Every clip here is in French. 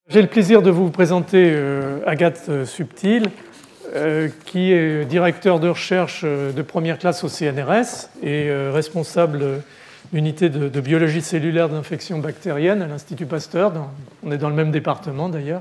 J'ai le plaisir de vous présenter Agathe Subtil, qui est directeur de recherche de première classe au CNRS et responsable d'unité de biologie cellulaire d'infection bactérienne à l'Institut Pasteur. On est dans le même département d'ailleurs.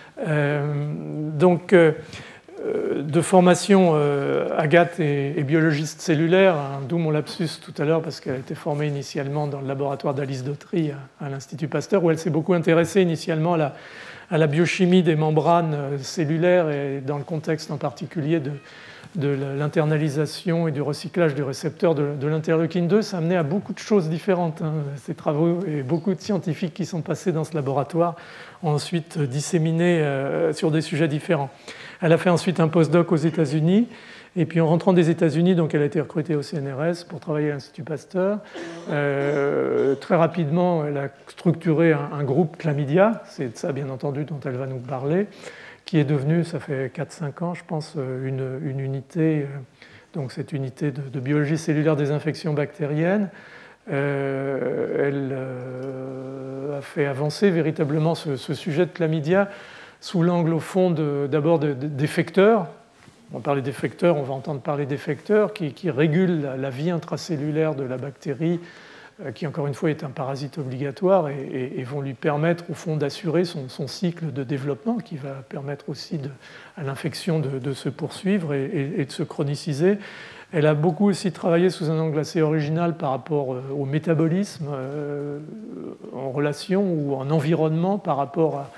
De formation, Agathe est biologiste cellulaire, d'où mon lapsus tout à l'heure, parce qu'elle a été formée initialement dans le laboratoire d'Alice Dautry à l'Institut Pasteur, où elle s'est beaucoup intéressée initialement à la biochimie des membranes cellulaires et dans le contexte en particulier de l'internalisation et du recyclage du récepteur de l'interleukine 2. Ça a amené à beaucoup de choses différentes. Ces travaux et beaucoup de scientifiques qui sont passés dans ce laboratoire ont ensuite disséminé sur des sujets différents. Elle a fait ensuite un postdoc aux États-Unis. Et puis en rentrant des États-Unis, donc elle a été recrutée au CNRS pour travailler à l'Institut Pasteur. Très rapidement, elle a structuré un groupe Chlamydia, c'est de ça bien entendu dont elle va nous parler, qui est devenu, ça fait 4-5 ans je pense, une unité, donc cette unité de biologie cellulaire des infections bactériennes. Elle a fait avancer véritablement ce sujet de Chlamydia sous l'angle au fond d'abord d'effecteurs. On parlait d'effecteurs, on va entendre parler d'effecteurs qui régulent la vie intracellulaire de la bactérie, qui encore une fois est un parasite obligatoire et vont lui permettre au fond d'assurer son cycle de développement qui va permettre aussi à l'infection de se poursuivre et de se chroniciser. Elle a beaucoup aussi travaillé sous un angle assez original par rapport au métabolisme en relation ou en environnement par rapport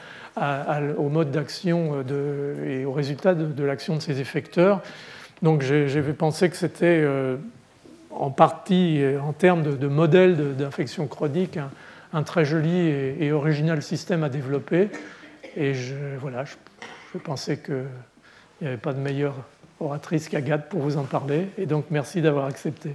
au mode d'action et aux résultats de l'action de ces effecteurs. Donc j'ai pensé que c'était en partie, en termes de modèle d'infection chronique, un très joli et original système à développer. Et je pensais qu'il n'y avait pas de meilleure oratrice qu'Agathe pour vous en parler. Et donc merci d'avoir accepté.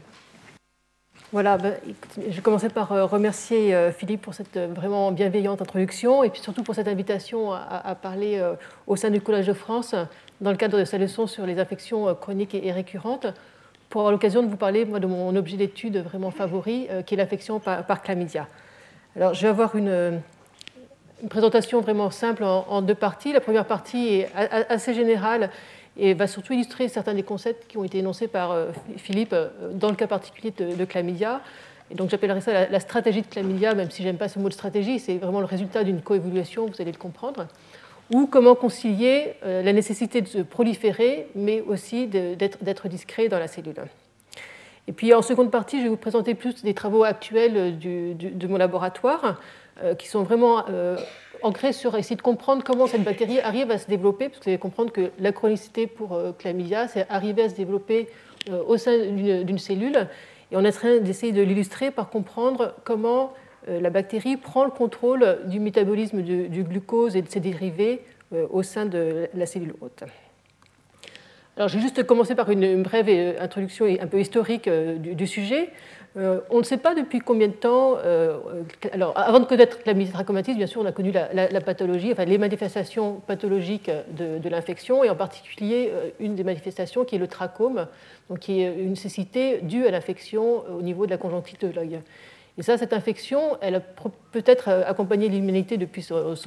Voilà, je commençais par remercier Philippe pour cette vraiment bienveillante introduction et puis surtout pour cette invitation à parler au sein du Collège de France dans le cadre de sa leçon sur les infections chroniques et récurrentes pour avoir l'occasion de vous parler moi, de mon objet d'étude vraiment favori qui est l'infection par chlamydia. Alors je vais avoir une présentation vraiment simple en deux parties. La première partie est assez générale et va surtout illustrer certains des concepts qui ont été énoncés par Philippe dans le cas particulier de chlamydia. Et donc j'appellerais ça la stratégie de chlamydia, même si je n'aime pas ce mot de stratégie, c'est vraiment le résultat d'une coévolution, vous allez le comprendre, ou comment concilier la nécessité de se proliférer, mais aussi d'être discret dans la cellule. Et puis en seconde partie, je vais vous présenter plus des travaux actuels de mon laboratoire, qui sont vraiment ancrés sur essayer de comprendre comment cette bactérie arrive à se développer, parce que vous allez comprendre que la chronicité pour chlamydia, c'est arriver à se développer au sein d'une cellule, et on est en train d'essayer de l'illustrer par comprendre comment la bactérie prend le contrôle du métabolisme du glucose et de ses dérivés au sein de la cellule hôte. Alors, je vais juste commencer par une brève introduction un peu historique du sujet. On ne sait pas depuis combien de temps. Alors, avant de connaître Chlamydia trachomatis, bien sûr, on a connu la pathologie, enfin les manifestations pathologiques de l'infection, et en particulier une des manifestations qui est le trachome, donc qui est une cécité due à l'infection au niveau de la conjonctivite de l'œil. Et ça, cette infection, elle a peut-être accompagné l'humanité depuis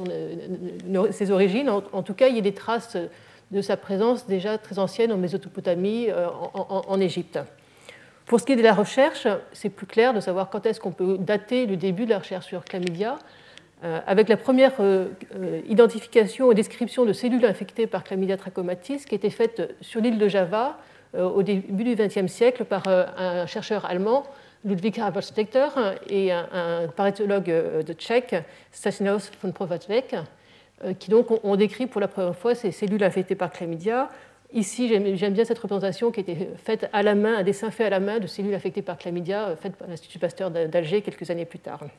ses origines. En tout cas, il y a des traces de sa présence déjà très ancienne en Mésopotamie, en Égypte. Pour ce qui est de la recherche, c'est plus clair de savoir quand est-ce qu'on peut dater le début de la recherche sur chlamydia, avec la première identification et description de cellules infectées par Chlamydia trachomatis qui a été faite sur l'île de Java au début du XXe siècle par un chercheur allemand, Ludwig Haberstetter, et un parétologue de Tchèque, Stanislaus von Provazek, qui donc ont décrit pour la première fois ces cellules infectées par chlamydia. Ici, j'aime bien cette représentation qui a été faite à la main, un dessin fait à la main de cellules infectées par chlamydia, fait par l'Institut Pasteur d'Alger quelques années plus tard.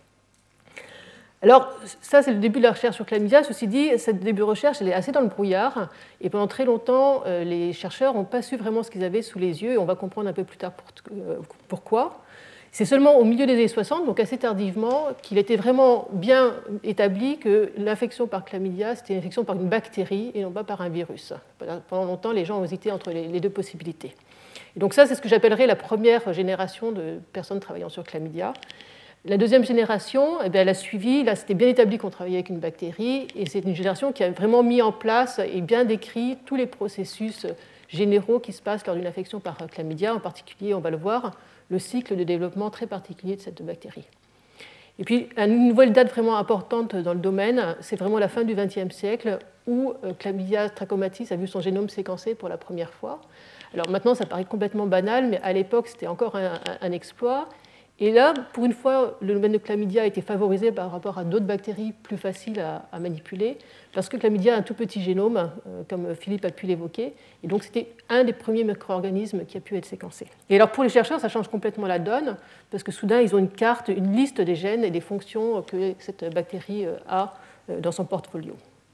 Alors, ça, c'est le début de la recherche sur chlamydia. Ceci dit, cette début de recherche, elle est assez dans le brouillard. Et pendant très longtemps, les chercheurs n'ont pas su vraiment ce qu'ils avaient sous les yeux. Et on va comprendre un peu plus tard pourquoi. C'est seulement au milieu des années 60, donc assez tardivement, qu'il était vraiment bien établi que l'infection par chlamydia, c'était une infection par une bactérie et non pas par un virus. Pendant longtemps, les gens ont hésité entre les deux possibilités. Et donc ça, c'est ce que j'appellerais la première génération de personnes travaillant sur chlamydia. La deuxième génération, elle a suivi, là c'était bien établi qu'on travaillait avec une bactérie, et c'est une génération qui a vraiment mis en place et bien décrit tous les processus généraux qui se passent lors d'une infection par chlamydia, en particulier, on va le voir, le cycle de développement très particulier de cette bactérie. Et puis, une nouvelle date vraiment importante dans le domaine, c'est vraiment la fin du XXe siècle, où Chlamydia trachomatis a vu son génome séquencé pour la première fois. Alors maintenant, ça paraît complètement banal, mais à l'époque, c'était encore un exploit. Et là, pour une fois, le domaine de Chlamydia a été favorisé par rapport à d'autres bactéries plus faciles à manipuler, parce que Chlamydia a un tout petit génome, comme Philippe a pu l'évoquer, et donc c'était un des premiers micro-organismes qui a pu être séquencé. Et alors pour les chercheurs, ça change complètement la donne, parce que soudain, ils ont une carte, une liste des gènes et des fonctions que cette bactérie a dans son portfolio.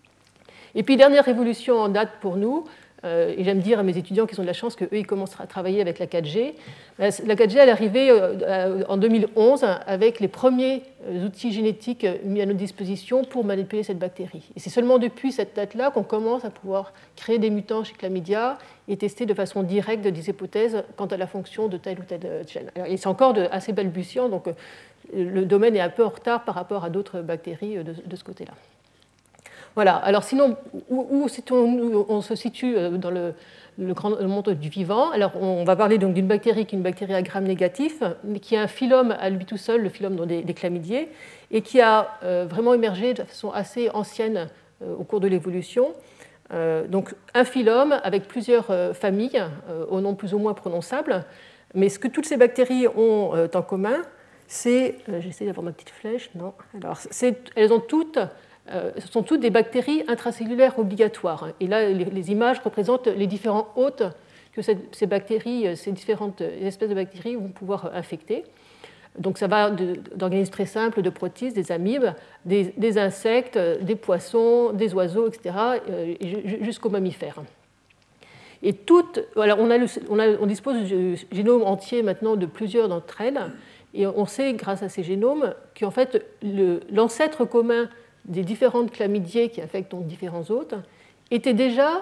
Et puis, dernière révolution en date pour nous, et j'aime dire à mes étudiants qu'ils ont de la chance qu'eux, ils commencent à travailler avec la 4G. La 4G, elle est arrivée en 2011 avec les premiers outils génétiques mis à notre disposition pour manipuler cette bactérie. Et c'est seulement depuis cette date-là qu'on commence à pouvoir créer des mutants chez Chlamydia et tester de façon directe des hypothèses quant à la fonction de tel ou tel gène. Et c'est encore assez balbutiant, donc le domaine est un peu en retard par rapport à d'autres bactéries de ce côté-là. Voilà, alors sinon, où on se situe dans le monde du vivant? Alors, on va parler donc d'une bactérie qui est une bactérie à gram négatif, mais qui a un phylum à lui tout seul, le phylum des chlamydiés, et qui a vraiment émergé de façon assez ancienne au cours de l'évolution. Donc, un phylum avec plusieurs familles, au nom plus ou moins prononçable, mais ce que toutes ces bactéries ont en commun, c'est... J'essaie d'avoir ma petite flèche, non. Alors, elles ont toutes... ce sont toutes des bactéries intracellulaires obligatoires. Et là, les images représentent les différents hôtes que ces bactéries, ces différentes espèces de bactéries vont pouvoir infecter. Donc ça va d'organismes très simples, de protistes, des amibes, des insectes, des poissons, des oiseaux, etc., jusqu'aux mammifères. Et alors on dispose du génome entier maintenant de plusieurs d'entre elles, et on sait, grâce à ces génomes, qu'en fait, l'ancêtre commun des différentes chlamydiées qui infectent donc différents hôtes était déjà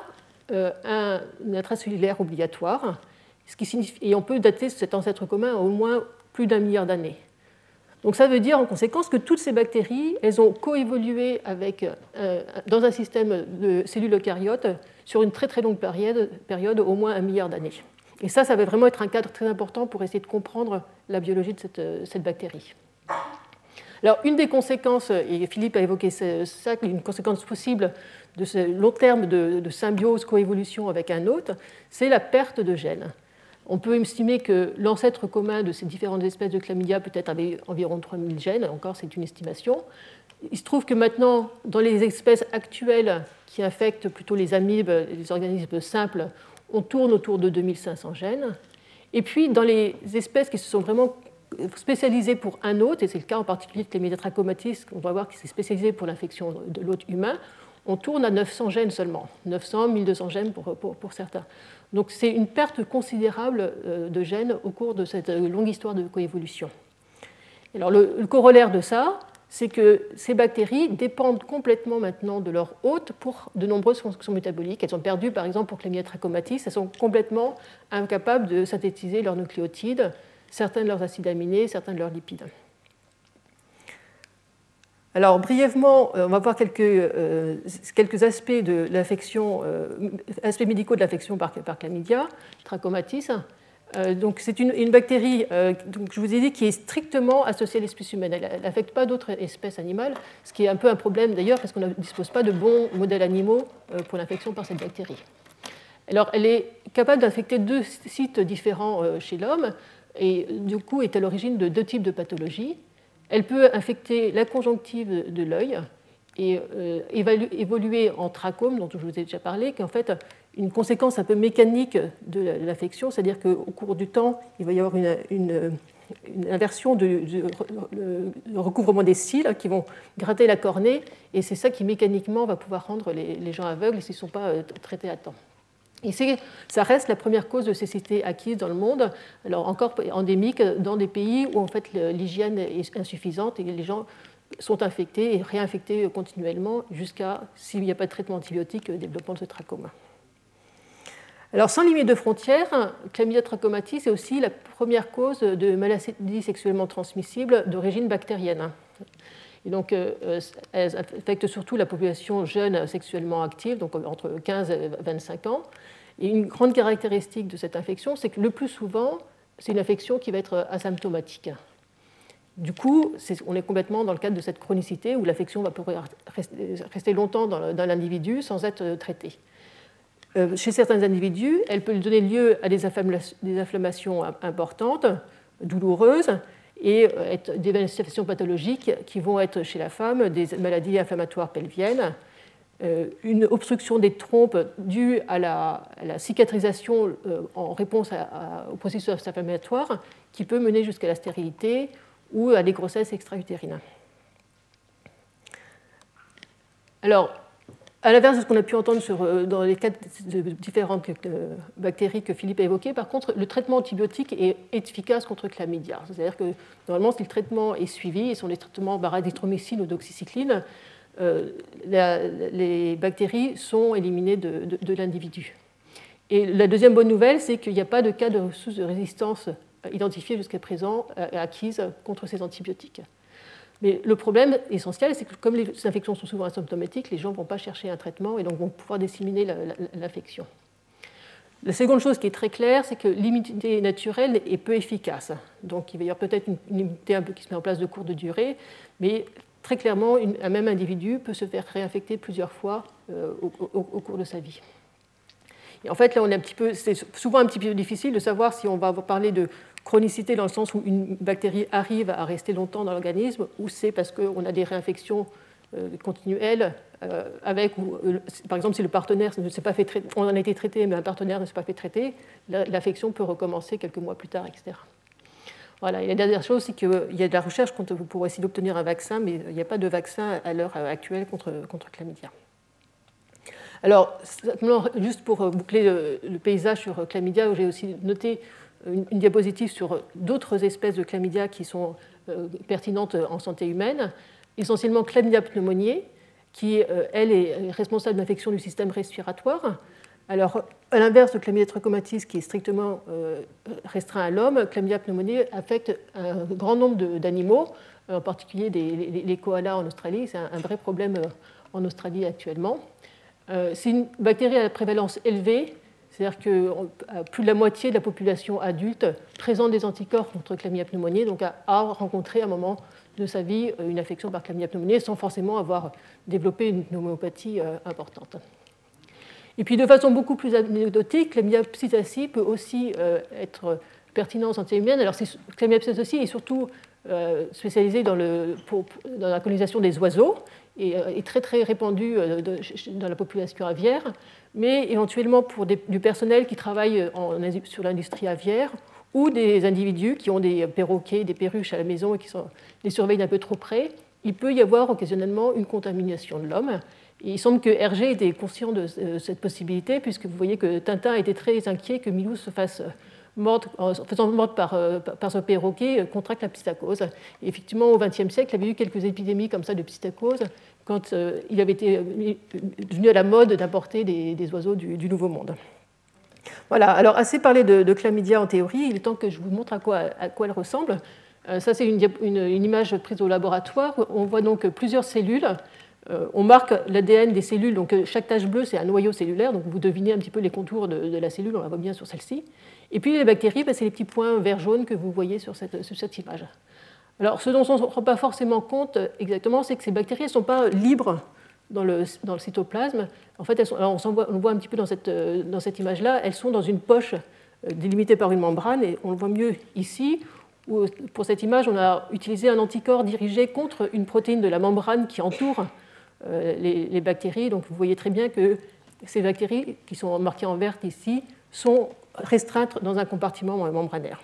un intracellulaire obligatoire, ce qui signifie, et on peut dater cet ancêtre commun à au moins plus d'1 milliard d'années. Donc ça veut dire en conséquence que toutes ces bactéries, elles ont coévolué dans un système de cellules eucaryotes sur une très très longue période au moins 1 milliard d'années. Et ça va vraiment être un cadre très important pour essayer de comprendre la biologie de cette bactérie. Alors, une des conséquences, et Philippe a évoqué ça, une conséquence possible de ce long terme de symbiose, coévolution avec un hôte, c'est la perte de gènes. On peut estimer que l'ancêtre commun de ces différentes espèces de chlamydia peut-être avait environ 3000 gènes, encore c'est une estimation. Il se trouve que maintenant, dans les espèces actuelles qui infectent plutôt les amibes, les organismes simples, on tourne autour de 2500 gènes. Et puis, dans les espèces qui se sont vraiment spécialisé pour un hôte, et c'est le cas en particulier de Chlamydia trachomatis, qu'on va voir qui s'est spécialisé pour l'infection de l'hôte humain, on tourne à 900 gènes seulement, 900, 1200 gènes pour certains. Donc c'est une perte considérable de gènes au cours de cette longue histoire de coévolution. Alors le corollaire de ça, c'est que ces bactéries dépendent complètement maintenant de leur hôte pour de nombreuses fonctions métaboliques. Elles ont perdu, par exemple, pour Chlamydia trachomatis, elles sont complètement incapables de synthétiser leurs nucléotides, certains de leurs acides aminés, certains de leurs lipides. Alors, brièvement, on va voir quelques aspects de l'infection, aspects médicaux de l'infection par Chlamydia trachomatis. Donc, c'est une bactérie, donc je vous ai dit, qui est strictement associée à l'espèce humaine. Elle n'affecte pas d'autres espèces animales, ce qui est un peu un problème d'ailleurs, parce qu'on ne dispose pas de bons modèles animaux pour l'infection par cette bactérie. Alors, elle est capable d'infecter 2 sites différents chez l'homme, et du coup est à l'origine de 2 types de pathologies. Elle peut infecter la conjonctive de l'œil et évoluer en trachome, dont je vous ai déjà parlé, qui est en fait une conséquence un peu mécanique de l'infection, c'est-à-dire qu'au cours du temps, il va y avoir une inversion du recouvrement des cils qui vont gratter la cornée, et c'est ça qui mécaniquement va pouvoir rendre les gens aveugles s'ils ne sont pas traités à temps. Et ça reste la première cause de cécité acquise dans le monde, alors encore endémique dans des pays où en fait l'hygiène est insuffisante et les gens sont infectés et réinfectés continuellement jusqu'à, s'il n'y a pas de traitement antibiotique, le développement de ce trachome. Alors, sans limite de frontières, Chlamydia trachomatis est aussi la première cause de maladies sexuellement transmissibles d'origine bactérienne. Et donc, elle affecte surtout la population jeune sexuellement active, donc entre 15 et 25 ans. Et une grande caractéristique de cette infection, c'est que le plus souvent, c'est une infection qui va être asymptomatique. Du coup, on est complètement dans le cadre de cette chronicité où l'infection va pouvoir rester longtemps dans l'individu sans être traitée. Chez certains individus, elle peut donner lieu à des inflammations importantes, douloureuses, et des manifestations pathologiques qui vont être chez la femme des maladies inflammatoires pelviennes, une obstruction des trompes due à la cicatrisation en réponse au processus inflammatoire qui peut mener jusqu'à la stérilité ou à des grossesses extra-utérines. Alors, à l'inverse de ce qu'on a pu entendre dans les cas de différentes bactéries que Philippe a évoquées, par contre, le traitement antibiotique est efficace contre chlamydia. C'est-à-dire que, normalement, si le traitement est suivi, et sont les traitements d'azithromycine ou d'oxycycline, les bactéries sont éliminées de l'individu. Et la deuxième bonne nouvelle, c'est qu'il n'y a pas de cas de source de résistance identifiée jusqu'à présent acquise contre ces antibiotiques. Mais le problème essentiel, c'est que comme les infections sont souvent asymptomatiques, les gens ne vont pas chercher un traitement et donc vont pouvoir disséminer l'infection. La seconde chose qui est très claire, c'est que l'immunité naturelle est peu efficace. Donc il va y avoir peut-être une immunité un peu qui se met en place de courte durée, mais très clairement, un même individu peut se faire réinfecter plusieurs fois au cours de sa vie. Et en fait, là, c'est souvent un petit peu difficile de savoir si on va parler de chronicité dans le sens où une bactérie arrive à rester longtemps dans l'organisme, ou c'est parce qu'on a des réinfections continuelles par exemple, si le partenaire ne s'est pas fait traiter, on en a été traité, mais un partenaire ne s'est pas fait traiter, l'infection peut recommencer quelques mois plus tard, etc. Voilà. Et la dernière chose, c'est qu'il y a de la recherche pour essayer d'obtenir un vaccin, mais il n'y a pas de vaccin à l'heure actuelle contre chlamydia. Alors, juste pour boucler le paysage sur chlamydia, j'ai aussi noté une diapositive sur d'autres espèces de chlamydia qui sont pertinentes en santé humaine, essentiellement Chlamydia pneumoniae, qui, elle, est responsable d'infections du système respiratoire. Alors, à l'inverse de Chlamydia trachomatis, qui est strictement restreint à l'homme, Chlamydia pneumoniae affecte un grand nombre d'animaux, en particulier les koalas en Australie. C'est un vrai problème en Australie actuellement. C'est une bactérie à la prévalence élevée, c'est-à-dire que plus de la moitié de la population adulte présente des anticorps contre Chlamydia pneumoniae, donc a rencontré à un moment de sa vie une infection par Chlamydia pneumoniae sans forcément avoir développé une pneumopathie importante. Et puis de façon beaucoup plus anecdotique, Chlamydia psittaci peut aussi être pertinent en santé humaine. Alors Chlamydia psittaci est surtout spécialisé dans la colonisation des oiseaux et est très très répandu dans la population aviaire, mais éventuellement pour du personnel qui travaille sur l'industrie aviaire ou des individus qui ont des perroquets, des perruches à la maison et qui les surveillent d'un peu trop près, il peut y avoir occasionnellement une contamination de l'homme. Et il semble que Hergé était conscient de cette possibilité, puisque vous voyez que Tintin était très inquiet que Milou se fasse mordre, en se faisant mordre par ce perroquet, contracte la psittacose. Et effectivement, au XXe siècle, il y avait eu quelques épidémies comme ça de psittacose, quand il avait été devenu à la mode d'importer des oiseaux du Nouveau Monde. Voilà, alors assez parlé de chlamydia en théorie, il est temps que je vous montre à quoi elle ressemble. Ça, c'est une image prise au laboratoire. On voit donc plusieurs cellules. On marque l'ADN des cellules, donc chaque tache bleue, c'est un noyau cellulaire, donc vous devinez un petit peu les contours de la cellule, on la voit bien sur celle-ci. Et puis les bactéries, c'est les petits points vert-jaune que vous voyez sur cette image. Alors, ce dont on ne se rend pas forcément compte exactement, c'est que ces bactéries ne sont pas libres dans le cytoplasme. En fait, on le voit un petit peu dans cette image-là, elles sont dans une poche délimitée par une membrane, et on le voit mieux ici, où pour cette image, on a utilisé un anticorps dirigé contre une protéine de la membrane qui entoure les bactéries. Donc vous voyez très bien que ces bactéries, qui sont marquées en vert ici, sont restreintes dans un compartiment membranaire.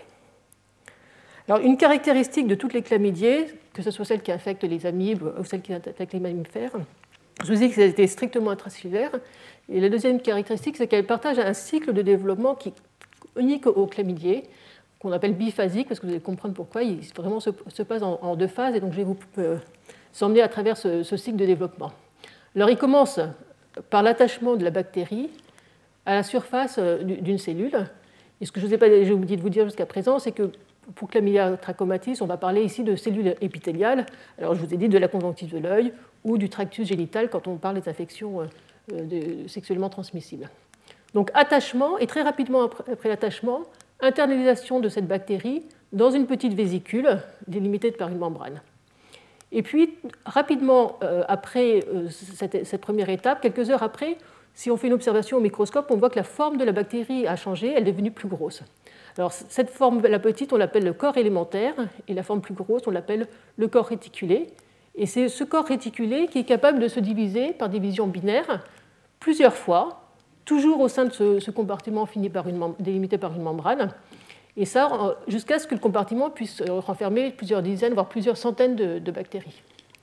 Alors, une caractéristique de toutes les chlamydiées, que ce soit celles qui infectent les amibes ou celles qui infectent les mammifères, je vous dis qu'elles étaient strictement intracellulaires. Et la deuxième caractéristique, c'est qu'elles partagent un cycle de développement qui est unique aux chlamydiées, qu'on appelle biphasique, parce que vous allez comprendre pourquoi. Il vraiment se passe en deux phases, et donc je vais vous emmener à travers ce cycle de développement. Alors, il commence par l'attachement de la bactérie à la surface d'une cellule. Et ce que j'ai oublié de vous dire jusqu'à présent, c'est que pour Chlamydia trachomatis, on va parler ici de cellules épithéliales. Alors je vous ai dit de la conjonctive de l'œil ou du tractus génital quand on parle des infections sexuellement transmissibles. Donc attachement, et très rapidement après l'attachement, internalisation de cette bactérie dans une petite vésicule délimitée par une membrane. Et puis, rapidement après cette première étape, quelques heures après, si on fait une observation au microscope, on voit que la forme de la bactérie a changé, elle est devenue plus grosse. Alors, cette forme, la petite, on l'appelle le corps élémentaire, et la forme plus grosse, on l'appelle le corps réticulé. Et c'est ce corps réticulé qui est capable de se diviser par division binaire plusieurs fois, toujours au sein de ce compartiment délimité par une membrane, et ça jusqu'à ce que le compartiment puisse renfermer plusieurs dizaines, voire plusieurs centaines de bactéries.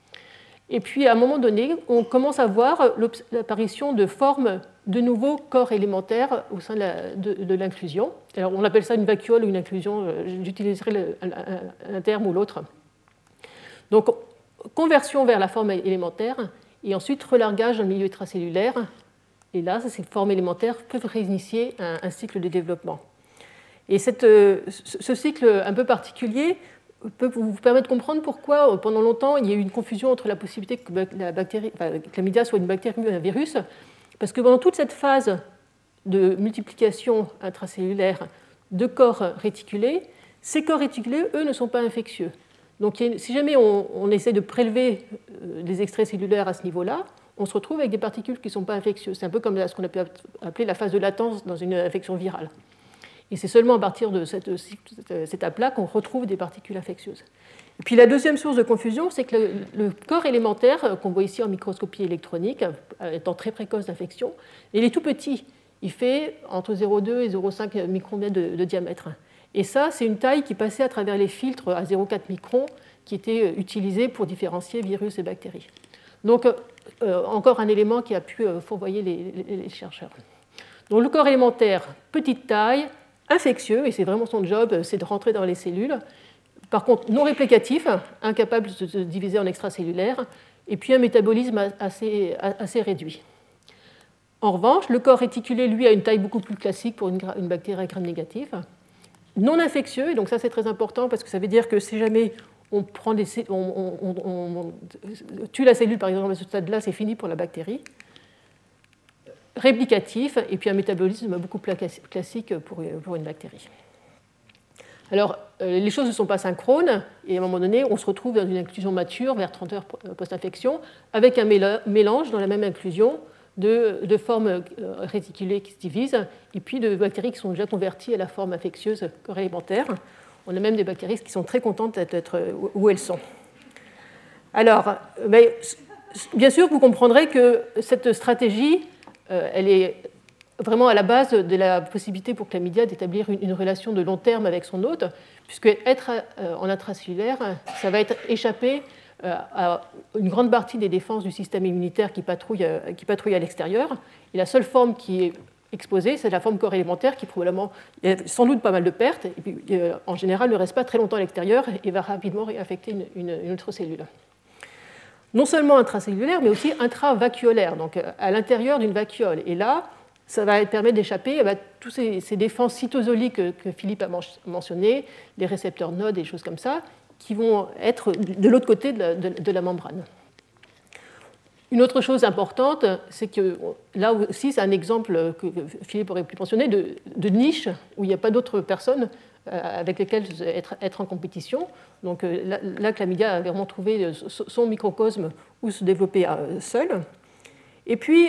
Et puis, à un moment donné, on commence à voir l'apparition de formes de nouveaux corps élémentaires au sein de l'inclusion. Alors, on appelle ça une vacuole ou une inclusion, j'utiliserai un terme ou l'autre. Donc, conversion vers la forme élémentaire, et ensuite relargage dans le milieu extracellulaire. Et là, ces formes élémentaires peuvent réinitier un cycle de développement. Et ce cycle un peu particulier peut vous permettre de comprendre pourquoi, pendant longtemps, il y a eu une confusion entre la possibilité que la bactérie, Chlamydia soit une bactérie ou un virus, parce que pendant toute cette phase de multiplication intracellulaire de corps réticulés, ces corps réticulés, eux, ne sont pas infectieux. Donc, si jamais on essaie de prélever des extraits cellulaires à ce niveau-là, on se retrouve avec des particules qui ne sont pas infectieuses. C'est un peu comme ce qu'on a pu appeler la phase de latence dans une infection virale. Et c'est seulement à partir de cette étape-là qu'on retrouve des particules infectieuses. Et puis la deuxième source de confusion, c'est que le corps élémentaire, qu'on voit ici en microscopie électronique, étant très précoce d'infection, il est tout petit. Il fait entre 0,2 et 0,5 micromètres de diamètre. Et ça, c'est une taille qui passait à travers les filtres à 0,4 microns qui étaient utilisés pour différencier virus et bactéries. Donc, encore un élément qui a pu fourvoyer les chercheurs. Donc, le corps élémentaire, petite taille, infectieux, et c'est vraiment son job, c'est de rentrer dans les cellules. Par contre, non réplicatif, incapable de se diviser en extracellulaire, et puis un métabolisme assez réduit. En revanche, le corps réticulé, lui, a une taille beaucoup plus classique pour une bactérie à gram négatif, non infectieux, et donc ça c'est très important parce que ça veut dire que si jamais on tue la cellule, par exemple, à ce stade-là, c'est fini pour la bactérie. Réplicatif, et puis un métabolisme beaucoup plus classique pour une bactérie. Alors, les choses ne sont pas synchrones, et à un moment donné, on se retrouve dans une inclusion mature vers 30 heures post-infection, avec un mélange dans la même inclusion de formes réticulées qui se divisent, et puis de bactéries qui sont déjà converties à la forme infectieuse corps élémentaire. On a même des bactéries qui sont très contentes d'être où elles sont. Alors, bien sûr, vous comprendrez que cette stratégie, elle est vraiment à la base de la possibilité pour Chlamydia d'établir une relation de long terme avec son hôte, puisque être en intracellulaire, ça va être échapper à une grande partie des défenses du système immunitaire qui patrouille à l'extérieur. Et la seule forme qui est exposée, c'est la forme corps élémentaire qui probablement, il y a sans doute pas mal de pertes, et puis en général ne reste pas très longtemps à l'extérieur et va rapidement réaffecter une autre cellule. Non seulement intracellulaire, mais aussi intravacuolaire, donc à l'intérieur d'une vacuole. Et là, ça va permettre d'échapper à tous ces défenses cytosoliques que Philippe a mentionnées, les récepteurs NOD et des choses comme ça, qui vont être de l'autre côté de la membrane. Une autre chose importante, c'est que là aussi, c'est un exemple que Philippe aurait pu mentionner de niche où il n'y a pas d'autres personnes avec lesquelles être en compétition. Donc là, Chlamydia a vraiment trouvé son microcosme où se développer seul. Et puis,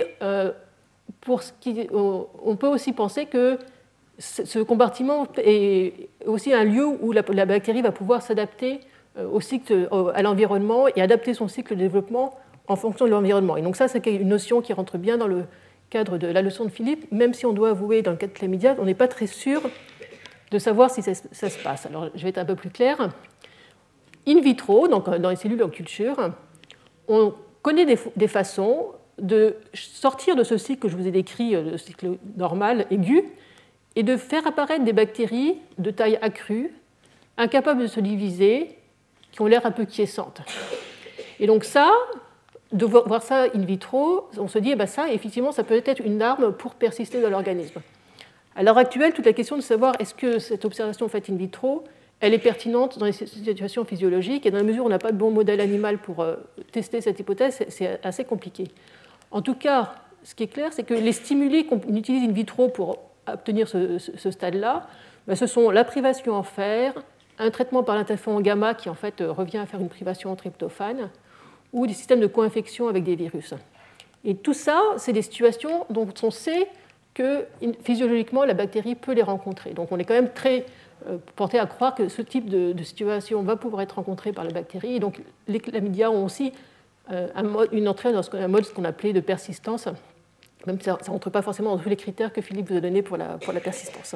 on peut aussi penser que ce compartiment est aussi un lieu où la bactérie va pouvoir s'adapter à l'environnement et adapter son cycle de développement en fonction de l'environnement. Et donc ça, c'est une notion qui rentre bien dans le cadre de la leçon de Philippe, même si on doit avouer, dans le cas de Chlamydia, on n'est pas très sûr de savoir si ça se passe. Alors, je vais être un peu plus clair. In vitro, donc dans les cellules en culture, on connaît des façons de sortir de ce cycle que je vous ai décrit, le cycle normal, aigu, et de faire apparaître des bactéries de taille accrue, incapables de se diviser, qui ont l'air un peu quiescentes. Et donc ça, de voir ça in vitro, on se dit, ça, effectivement, ça peut être une arme pour persister dans l'organisme. À l'heure actuelle, toute la question de savoir est-ce que cette observation faite in vitro, elle est pertinente dans les situations physiologiques, et dans la mesure où on n'a pas de bon modèle animal pour tester cette hypothèse, c'est assez compliqué. En tout cas, ce qui est clair, c'est que les stimuli qu'on utilise in vitro pour obtenir ce stade-là, ce sont la privation en fer, un traitement par l'interféron gamma qui en fait revient à faire une privation en tryptophane, ou des systèmes de co-infection avec des virus. Et tout ça, c'est des situations dont on sait que physiologiquement, la bactérie peut les rencontrer. Donc on est quand même très porté à croire que ce type de situation va pouvoir être rencontré par la bactérie. Et donc les chlamydia ont aussi une entrée dans un mode qu'on appelait de persistance, même si ça ne rentre pas forcément dans tous les critères que Philippe vous a donnés pour la persistance.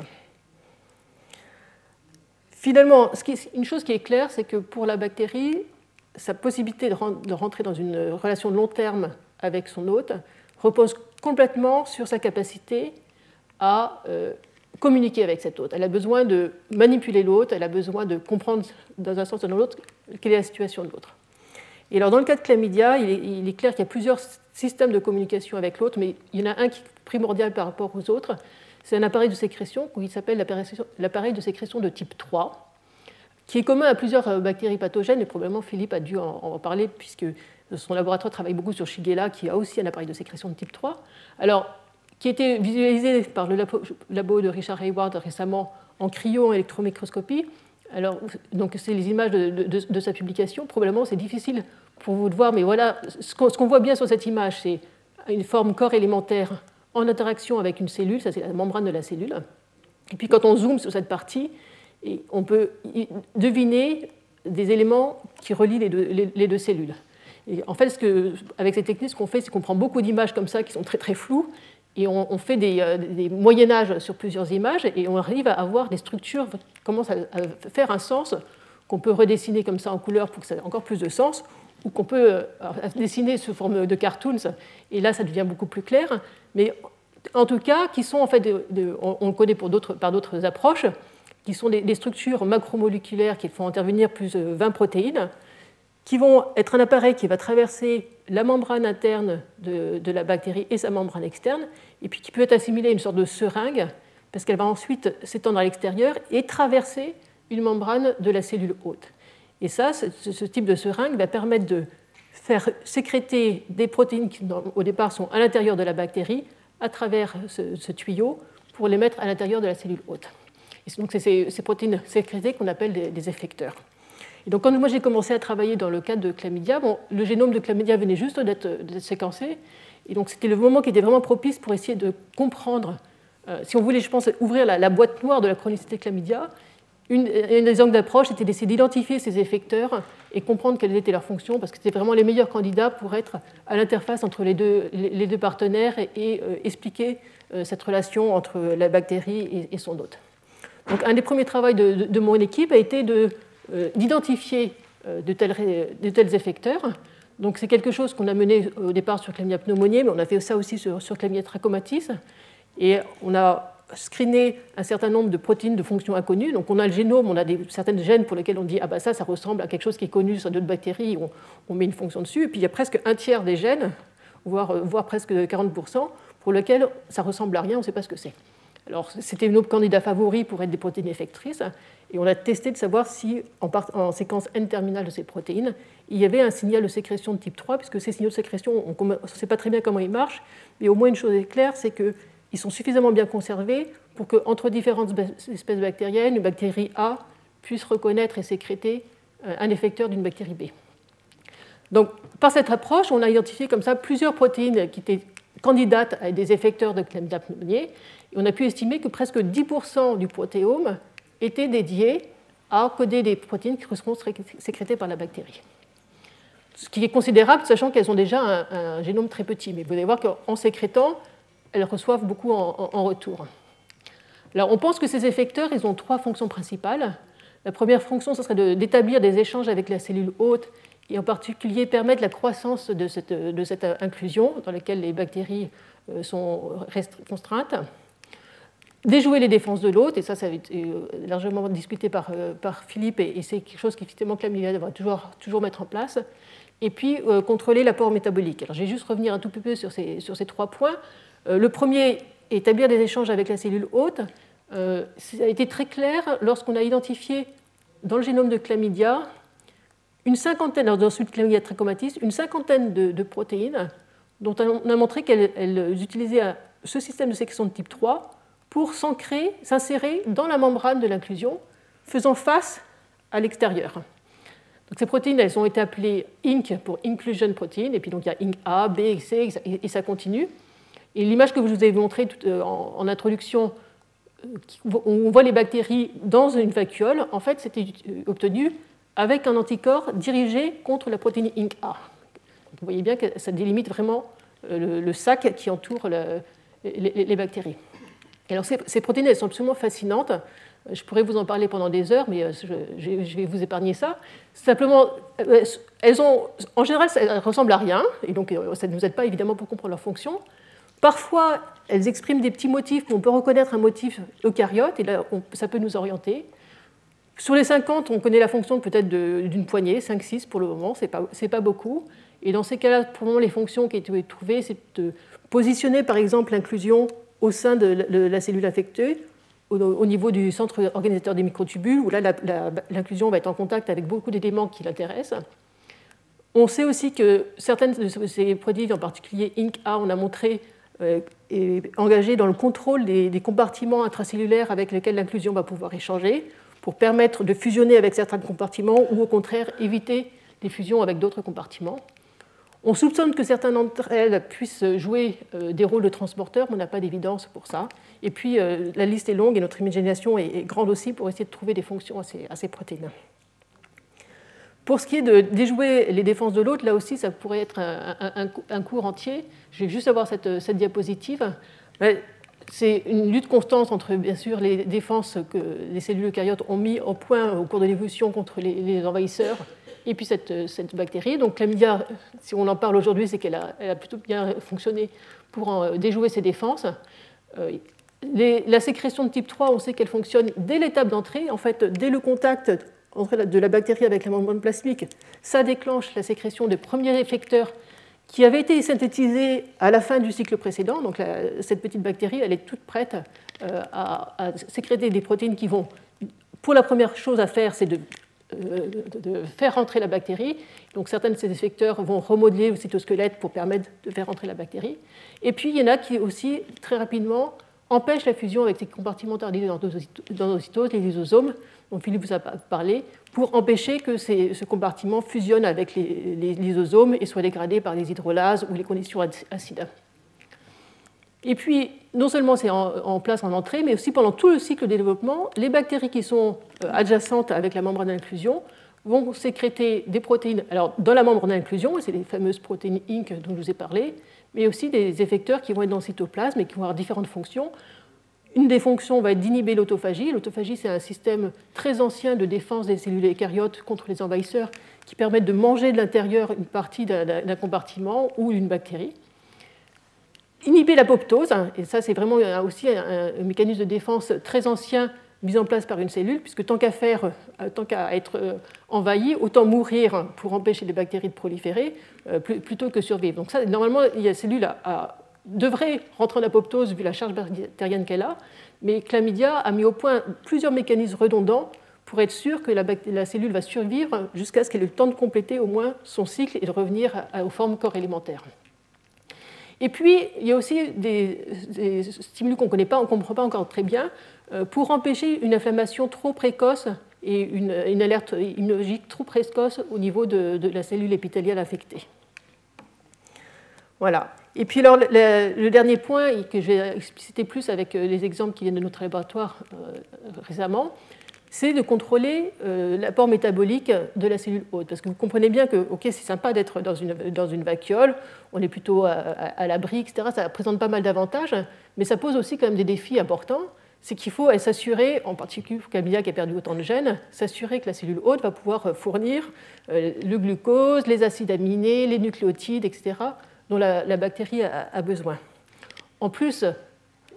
Finalement, une chose qui est claire, c'est que pour la bactérie, sa possibilité de rentrer dans une relation de long terme avec son hôte repose complètement sur sa capacité à communiquer avec cet hôte. Elle a besoin de manipuler l'hôte, elle a besoin de comprendre dans un sens ou dans l'autre quelle est la situation de l'autre. Et alors dans le cas de chlamydia, il est clair qu'il y a plusieurs systèmes de communication avec l'hôte, mais il y en a un qui est primordial par rapport aux autres. C'est un appareil de sécrétion qui s'appelle l'appareil de sécrétion de type 3, qui est commun à plusieurs bactéries pathogènes, et probablement Philippe a dû en parler, puisque son laboratoire travaille beaucoup sur Shigella, qui a aussi un appareil de sécrétion de type 3. Alors, qui a été visualisé par le labo de Richard Hayward récemment en cryo-électromicroscopie. Alors, donc, c'est les images de sa publication. Probablement, c'est difficile pour vous de voir, mais voilà, ce qu'on voit bien sur cette image, c'est une forme corps élémentaire en interaction avec une cellule, ça c'est la membrane de la cellule. Et puis quand on zoome sur cette partie, on peut deviner des éléments qui relient les deux cellules. Et en fait, avec ces techniques, ce qu'on fait, c'est qu'on prend beaucoup d'images comme ça qui sont très très floues, et on fait des moyennages sur plusieurs images, et on arrive à avoir des structures qui commencent à faire un sens, qu'on peut redessiner comme ça en couleur pour que ça ait encore plus de sens, ou qu'on peut dessiner sous forme de cartoons, et là ça devient beaucoup plus clair, mais en tout cas, qui sont en fait, on le connaît par d'autres approches, qui sont des structures macromoléculaires qui font intervenir plus de 20 protéines, qui vont être un appareil qui va traverser la membrane interne de la bactérie et sa membrane externe, et puis qui peut être assimilé à une sorte de seringue, parce qu'elle va ensuite s'étendre à l'extérieur et traverser une membrane de la cellule hôte. Et ça, ce type de seringue va permettre de faire sécréter des protéines qui, au départ, sont à l'intérieur de la bactérie, à travers ce tuyau, pour les mettre à l'intérieur de la cellule hôte. Et donc, c'est ces protéines sécrétées qu'on appelle des effecteurs. Et donc, quand moi j'ai commencé à travailler dans le cadre de chlamydia, le génome de chlamydia venait juste d'être séquencé, et donc c'était le moment qui était vraiment propice pour essayer de comprendre, si on voulait, je pense, ouvrir la boîte noire de la chronicité de chlamydia. Une des angles d'approche était d'essayer d'identifier ces effecteurs et comprendre quelles étaient leurs fonctions, parce que c'était vraiment les meilleurs candidats pour être à l'interface entre les deux partenaires et expliquer cette relation entre la bactérie et son hôte. Donc, un des premiers travaux de mon équipe a été d'identifier de tels effecteurs. Donc, c'est quelque chose qu'on a mené au départ sur Chlamydia pneumoniae, mais on a fait ça aussi sur Chlamydia trachomatis. Et on a screené un certain nombre de protéines de fonction inconnues. Donc, on a le génome, on a certaines gènes pour lesquelles on dit ça ressemble à quelque chose qui est connu sur d'autres bactéries, on met une fonction dessus. Et puis, il y a presque un tiers des gènes, voire presque 40%, pour lesquels ça ressemble à rien, on ne sait pas ce que c'est. Alors, c'était nos candidats favoris pour être des protéines effectrices, et on a testé de savoir si, en séquence N-terminale de ces protéines, il y avait un signal de sécrétion de type 3, puisque ces signaux de sécrétion, on ne sait pas très bien comment ils marchent, mais au moins une chose est claire, c'est qu'ils sont suffisamment bien conservés pour qu'entre différentes espèces bactériennes, une bactérie A puisse reconnaître et sécréter un effecteur d'une bactérie B. Donc, par cette approche, on a identifié comme ça plusieurs protéines qui étaient candidates à des effecteurs de Chlamydia pneumoniae, et on a pu estimer que presque 10% du protéome étaient dédiés à coder des protéines qui seront sécrétées par la bactérie. Ce qui est considérable, sachant qu'elles ont déjà un génome très petit. Mais vous allez voir qu'en sécrétant, elles reçoivent beaucoup en retour. Alors, on pense que ces effecteurs, ils ont trois fonctions principales. La première fonction, ce serait d'établir des échanges avec la cellule hôte, et en particulier permettre la croissance de cette inclusion dans laquelle les bactéries sont contraintes. Déjouer les défenses de l'hôte, et ça a été largement discuté par Philippe, et c'est quelque chose qu'effectivement Chlamydia devra toujours mettre en place. et puis contrôler l'apport métabolique. Alors, je vais juste revenir un tout petit peu sur ces 3 points. Le premier, établir des échanges avec la cellule hôte. Ça a été très clair lorsqu'on a identifié dans le génome de chlamydia une cinquantaine, alors dans celui de chlamydia trachomatis, une cinquantaine de protéines dont on a montré qu'elles utilisaient ce système de sécrétion de type 3 pour s'insérer dans la membrane de l'inclusion, faisant face à l'extérieur. Donc ces protéines, elles ont été appelées INC pour Inclusion Protein, et puis donc il y a INC A, B, C, et ça continue. Et l'image que je vous ai montrée en introduction, où on voit les bactéries dans une vacuole, en fait, c'était obtenu avec un anticorps dirigé contre la protéine INC A. Vous voyez bien que ça délimite vraiment le sac qui entoure les bactéries. Et alors ces protéines, elles sont absolument fascinantes. Je pourrais vous en parler pendant des heures, mais je vais vous épargner ça. Simplement, en général, elles ressemblent à rien, et donc ça ne nous aide pas évidemment pour comprendre leur fonction. Parfois, elles expriment des petits motifs, mais on peut reconnaître un motif eucaryote, et là, ça peut nous orienter. Sur les 50, on connaît la fonction peut-être d'une poignée, 5-6 pour le moment, ce n'est pas beaucoup. Et dans ces cas-là, pour le moment, les fonctions qui ont été trouvées, c'est de positionner par exemple l'inclusion au sein de la cellule affectée, au niveau du centre organisateur des microtubules, où là, l'inclusion va être en contact avec beaucoup d'éléments qui l'intéressent. On sait aussi que certaines de ces produits, en particulier INC-A, on a montré, est engagé dans le contrôle des compartiments intracellulaires avec lesquels l'inclusion va pouvoir échanger, pour permettre de fusionner avec certains compartiments ou au contraire éviter des fusions avec d'autres compartiments. On soupçonne que certaines d'entre elles puissent jouer des rôles de transporteurs, mais on n'a pas d'évidence pour ça. Et puis la liste est longue et notre imagination est grande aussi pour essayer de trouver des fonctions à ces protéines. Pour ce qui est de déjouer les défenses de l'hôte, là aussi ça pourrait être un cours entier. Je vais juste avoir cette diapositive. C'est une lutte constante entre, bien sûr, les défenses que les cellules eucaryotes ont mis au point au cours de l'évolution contre les envahisseurs et puis cette bactérie. Donc chlamydia, si on en parle aujourd'hui, c'est qu'elle a plutôt bien fonctionné pour déjouer ces défenses. La sécrétion de type 3, on sait qu'elle fonctionne dès l'étape d'entrée. En fait, dès le contact de la bactérie avec la membrane plasmique, ça déclenche la sécrétion des premiers effecteurs qui avait été synthétisée à la fin du cycle précédent. Donc cette petite bactérie, elle est toute prête à sécréter des protéines qui vont... Pour la première chose à faire, c'est de faire rentrer la bactérie. Donc certains de ces effecteurs vont remodeler le cytosquelette pour permettre de faire rentrer la bactérie. Et puis il y en a qui aussi, très rapidement, empêchent la fusion avec ces compartiments tardifs d'endocytose, les lysosomes, dont Philippe vous a parlé, pour empêcher que ce compartiment fusionne avec les lysosomes et soit dégradé par les hydrolases ou les conditions acides. Et puis, non seulement c'est en place en entrée, mais aussi pendant tout le cycle de développement, les bactéries qui sont adjacentes avec la membrane d'inclusion vont sécréter des protéines, alors dans la membrane d'inclusion, c'est les fameuses protéines INC dont je vous ai parlé, mais aussi des effecteurs qui vont être dans le cytoplasme et qui vont avoir différentes fonctions. Une des fonctions va être d'inhiber l'autophagie. L'autophagie, c'est un système très ancien de défense des cellules eucaryotes contre les envahisseurs qui permettent de manger de l'intérieur une partie d'un compartiment ou une bactérie. Inhiber l'apoptose, et ça c'est vraiment aussi un mécanisme de défense très ancien mis en place par une cellule, puisque tant qu'à être envahi, autant mourir pour empêcher les bactéries de proliférer plutôt que survivre. Donc ça, normalement, la cellule devrait rentrer en apoptose vu la charge bactérienne qu'elle a, mais Chlamydia a mis au point plusieurs mécanismes redondants pour être sûr que la cellule va survivre jusqu'à ce qu'elle ait le temps de compléter au moins son cycle et de revenir aux formes corps élémentaires. Et puis, il y a aussi des stimuli qu'on ne connaît pas, on ne comprend pas encore très bien, pour empêcher une inflammation trop précoce et une alerte immunologique trop précoce au niveau de la cellule épithéliale affectée. Voilà. Et puis alors, le dernier point, et que je vais expliciter plus avec les exemples qui viennent de notre laboratoire récemment, c'est de contrôler l'apport métabolique de la cellule hôte. Parce que vous comprenez bien que c'est sympa d'être dans une vacuole, on est plutôt à l'abri, etc. Ça présente pas mal d'avantages, mais ça pose aussi quand même des défis importants. C'est qu'il faut s'assurer, en particulier pour Chlamydia qui a perdu autant de gènes, s'assurer que la cellule hôte va pouvoir fournir le glucose, les acides aminés, les nucléotides, etc., dont la bactérie a besoin. En plus,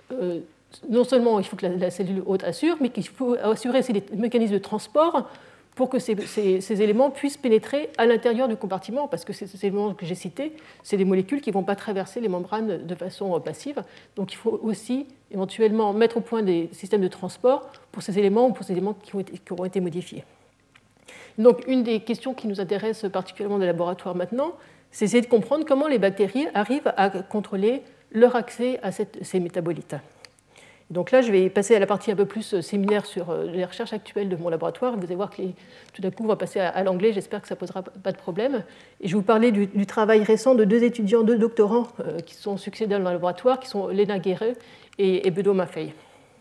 non seulement il faut que la cellule hôte assure, mais qu'il faut assurer aussi les mécanismes de transport pour que ces éléments puissent pénétrer à l'intérieur du compartiment, parce que ces éléments que j'ai cités, c'est des molécules qui ne vont pas traverser les membranes de façon passive. Donc il faut aussi éventuellement mettre au point des systèmes de transport pour ces éléments ou pour ces éléments qui auront été modifiés. Donc une des questions qui nous intéresse particulièrement dans le laboratoire maintenant, c'est essayer de comprendre comment les bactéries arrivent à contrôler leur accès à ces métabolites. Donc là, je vais passer à la partie un peu plus séminaire sur les recherches actuelles de mon laboratoire. Vous allez voir que tout d'un coup, on va passer à l'anglais. J'espère que ça ne posera pas de problème. Et je vais vous parler du travail récent de 2 étudiants, 2 doctorants qui sont succédés dans le laboratoire, qui sont Lena Guerre et Bedo Maffei.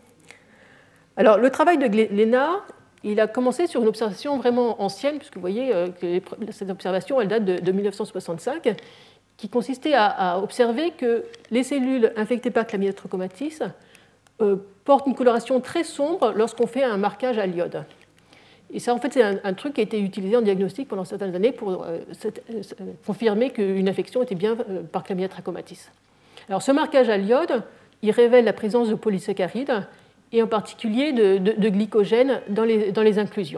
Alors, le travail de Lena, il a commencé sur une observation vraiment ancienne, puisque vous voyez que cette observation, elle date de 1965, qui consistait à observer que les cellules infectées par Chlamydia trachomatis portent une coloration très sombre lorsqu'on fait un marquage à l'iode. Et ça, en fait, c'est un truc qui a été utilisé en diagnostic pendant certaines années pour confirmer qu'une infection était bien par Chlamydia trachomatis. Alors, ce marquage à l'iode, il révèle la présence de polysaccharides et en particulier de glycogène dans les inclusions.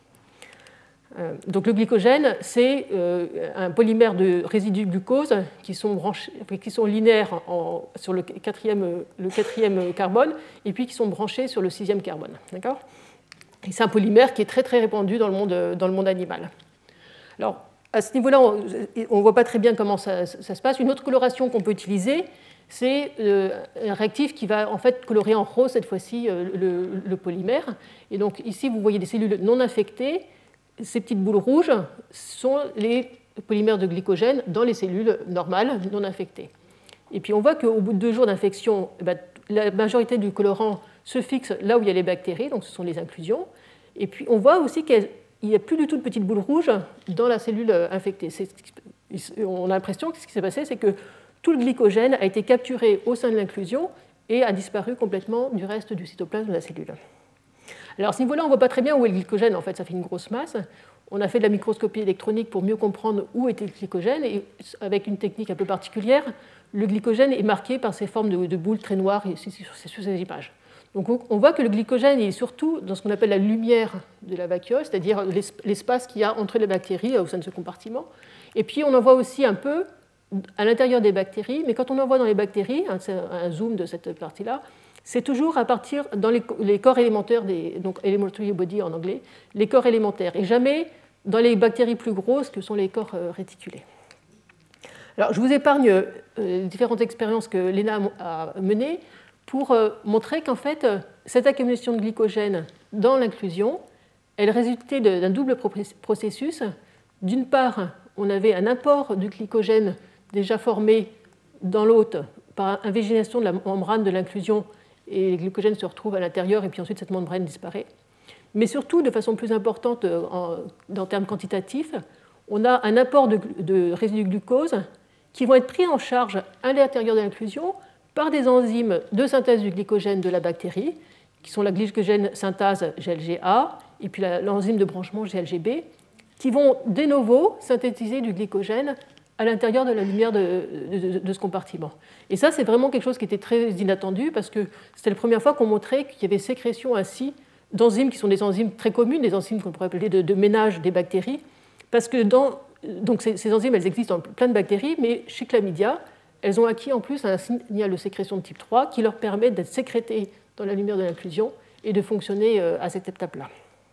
Donc le glycogène, c'est un polymère de résidus de glucose qui sont linéaires sur le quatrième carbone et puis qui sont branchés sur le 6e carbone. D'accord ? Et c'est un polymère qui est très très répandu dans le monde animal. Alors à ce niveau-là, on ne voit pas très bien comment ça se passe. Une autre coloration qu'on peut utiliser, c'est un réactif qui va en fait colorer en rose cette fois-ci le polymère. Et donc ici, vous voyez des cellules non infectées. Ces petites boules rouges sont les polymères de glycogène dans les cellules normales non infectées. Et puis on voit qu'au bout de 2 jours d'infection, la majorité du colorant se fixe là où il y a les bactéries, donc ce sont les inclusions. Et puis on voit aussi qu'il n'y a plus du tout de petites boules rouges dans la cellule infectée. On a l'impression que ce qui s'est passé, c'est que tout le glycogène a été capturé au sein de l'inclusion et a disparu complètement du reste du cytoplasme de la cellule. Alors à ce niveau-là, on ne voit pas très bien où est le glycogène. En fait, ça fait une grosse masse. On a fait de la microscopie électronique pour mieux comprendre où était le glycogène. Et avec une technique un peu particulière, le glycogène est marqué par ces formes de boules très noires sur ces images. Donc on voit que le glycogène est surtout dans ce qu'on appelle la lumière de la vacuole, c'est-à-dire l'espace qu'il y a entre les bactéries au sein de ce compartiment. Et puis on en voit aussi un peu à l'intérieur des bactéries. Mais quand on en voit dans les bactéries, un zoom de cette partie-là, c'est toujours à partir dans les corps élémentaires, donc elementary body en anglais, les corps élémentaires, et jamais dans les bactéries plus grosses que sont les corps réticulés. Alors, je vous épargne différentes expériences que Lena a menées pour montrer qu'en fait, cette accumulation de glycogène dans l'inclusion, elle résultait d'un double processus. D'une part, on avait un apport du glycogène déjà formé dans l'hôte par invégénation de la membrane de l'inclusion, et le glycogène se retrouve à l'intérieur, et puis ensuite cette membrane disparaît. Mais surtout, de façon plus importante en termes quantitatifs, on a un apport de résidus de glucose qui vont être pris en charge à l'intérieur de l'inclusion par des enzymes de synthèse du glycogène de la bactérie, qui sont la glycogène synthase GLGA et puis l'enzyme de branchement GLGB, qui vont de novo synthétiser du glycogène à l'intérieur de la lumière de ce compartiment. Et ça, c'est vraiment quelque chose qui était très inattendu, parce que c'était la première fois qu'on montrait qu'il y avait sécrétion ainsi d'enzymes qui sont des enzymes très communes, des enzymes qu'on pourrait appeler de ménage des bactéries, parce que donc ces enzymes, elles existent dans plein de bactéries, mais chez Chlamydia, elles ont acquis en plus un signal de sécrétion de type 3 qui leur permet d'être sécrétées dans la lumière de l'inclusion et de fonctionner à cette étape-là.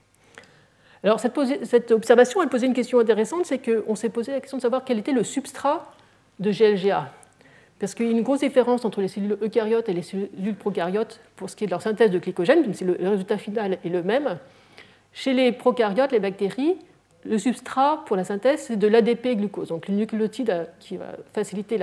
Alors cette observation, elle posait une question intéressante, c'est qu'on s'est posé la question de savoir quel était le substrat de GLGA. Parce qu'il y a une grosse différence entre les cellules eucaryotes et les cellules prokaryotes pour ce qui est de leur synthèse de glycogène, même si le résultat final est le même. Chez les prokaryotes, les bactéries, le substrat pour la synthèse, c'est de l'ADP-glucose, donc le nucléotide qui va faciliter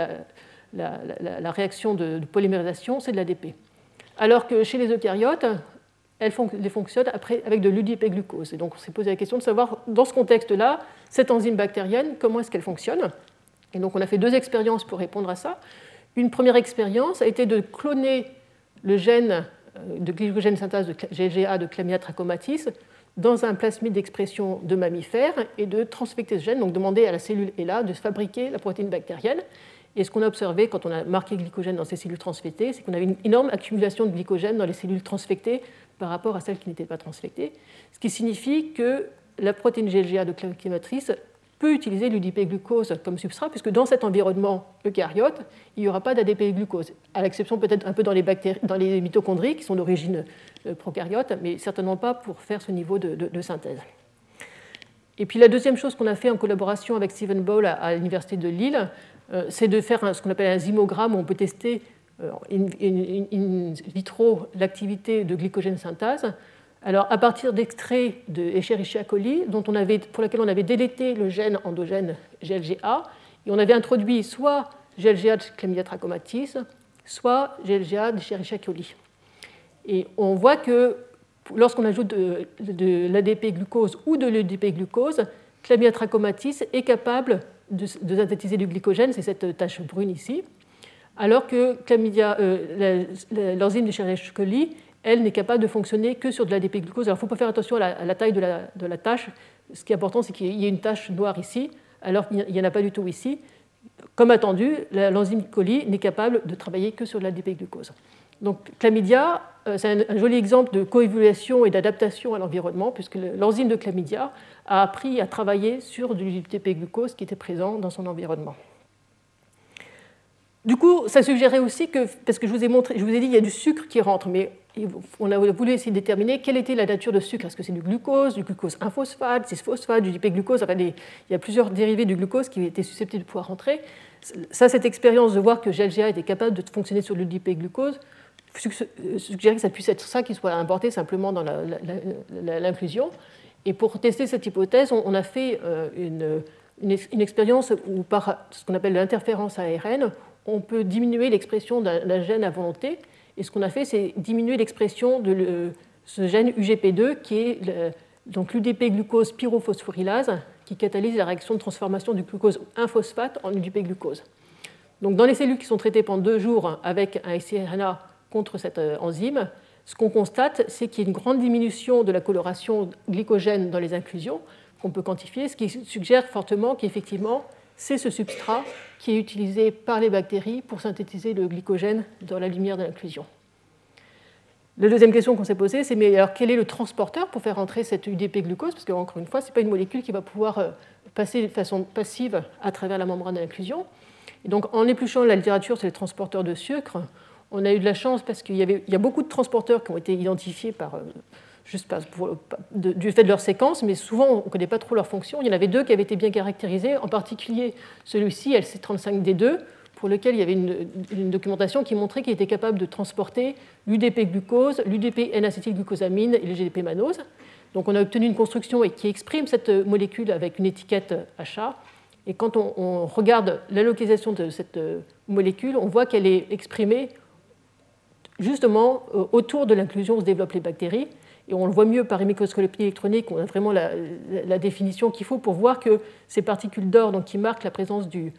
la réaction de polymérisation, c'est de l'ADP. Alors que chez les eucaryotes, elles fonctionnent après avec de l'UDP-glucose. Et donc on s'est posé la question de savoir, dans ce contexte-là, cette enzyme bactérienne, comment est-ce qu'elle fonctionne. Et donc on a fait 2 expériences pour répondre à ça. Une première expérience a été de cloner le gène de glycogène synthase de GLGA de Chlamydia trachomatis dans un plasmide d'expression de mammifères et de transfecter ce gène, donc demander à la cellule ELA de fabriquer la protéine bactérienne. Et ce qu'on a observé quand on a marqué glycogène dans ces cellules transfectées, c'est qu'on avait une énorme accumulation de glycogène dans les cellules transfectées par rapport à celles qui n'étaient pas transfectées, ce qui signifie que la protéine GLGA de Klebsiella matrice peut utiliser l'UDP-glucose comme substrat, puisque dans cet environnement eucaryote, il n'y aura pas d'ADP-glucose, à l'exception peut-être un peu dans les mitochondries, qui sont d'origine prokaryote, mais certainement pas pour faire ce niveau de synthèse. Et puis la deuxième chose qu'on a fait en collaboration avec Stephen Ball à l'Université de Lille, c'est de faire ce qu'on appelle un zymogramme, où on peut tester in vitro l'activité de glycogène synthase. Alors, à partir d'extraits de Escherichia coli, pour laquelle on avait délété le gène endogène GLGA, et on avait introduit soit GLGA de Chlamydia trachomatis, soit GLGA d'Escherichia coli. Et on voit que lorsqu'on ajoute de l'ADP-glucose ou de l'UDP-glucose, Chlamydia trachomatis est capable de synthétiser du glycogène, c'est cette tache brune ici, alors que l'enzyme d'Escherichia coli, elle n'est capable de fonctionner que sur de l'ADP-glucose. Alors, il ne faut pas faire attention à la taille de la tache. Ce qui est important, c'est qu'il y ait une tache noire ici, alors qu'il n'y en a pas du tout ici. Comme attendu, l'enzyme coli n'est capable de travailler que sur de l'ADP-glucose. Donc, chlamydia, c'est un joli exemple de coévolution et d'adaptation à l'environnement, puisque l'enzyme de chlamydia a appris à travailler sur du ADP-glucose qui était présent dans son environnement. Du coup, ça suggérait aussi que, parce que je vous ai dit qu'il y a du sucre qui rentre, mais on a voulu essayer de déterminer quelle était la nature de sucre. Est-ce que c'est du glucose 1-phosphate, 6-phosphate, du DP-glucose. Enfin, il y a plusieurs dérivés du glucose qui étaient susceptibles de pouvoir rentrer. Ça, cette expérience de voir que GLGA était capable de fonctionner sur le DP-glucose suggérait que ça puisse être ça qui soit importé simplement dans l'inclusion. Et pour tester cette hypothèse, on a fait une expérience où, par ce qu'on appelle l'interférence ARN, on peut diminuer l'expression d'un gène à volonté. Et ce qu'on a fait, c'est diminuer l'expression de ce gène UGP2, qui est donc l'UDP-glucose pyrophosphorylase, qui catalyse la réaction de transformation du glucose 1-phosphate en UDP-glucose. Donc, dans les cellules qui sont traitées pendant 2 jours avec un siRNA contre cette enzyme, ce qu'on constate, c'est qu'il y a une grande diminution de la coloration glycogène dans les inclusions, qu'on peut quantifier, ce qui suggère fortement qu'effectivement, c'est ce substrat qui est utilisé par les bactéries pour synthétiser le glycogène dans la lumière de l'inclusion. La deuxième question qu'on s'est posée, c'est mais alors quel est le transporteur pour faire entrer cette UDP-glucose? Parce qu'encore une fois, ce n'est pas une molécule qui va pouvoir passer de façon passive à travers la membrane de l'inclusion. Et donc, en épluchant la littérature sur les transporteurs de sucre, on a eu de la chance parce qu'il y a beaucoup de transporteurs qui ont été identifiés du fait de leur séquence, mais souvent on ne connaît pas trop leur fonction. Il y en avait 2 qui avaient été bien caractérisés, en particulier celui-ci, LC35D2, pour lequel il y avait une documentation qui montrait qu'il était capable de transporter l'UDP-glucose, l'UDP-N-acétylglucosamine et le GDP-mannose. Donc on a obtenu une construction qui exprime cette molécule avec une étiquette HA. Et quand on regarde la localisation de cette molécule, on voit qu'elle est exprimée justement autour de l'inclusion où se développent les bactéries. Et on le voit mieux par une microscopie électronique, on a vraiment la définition qu'il faut pour voir que ces particules d'or qui marquent la présence de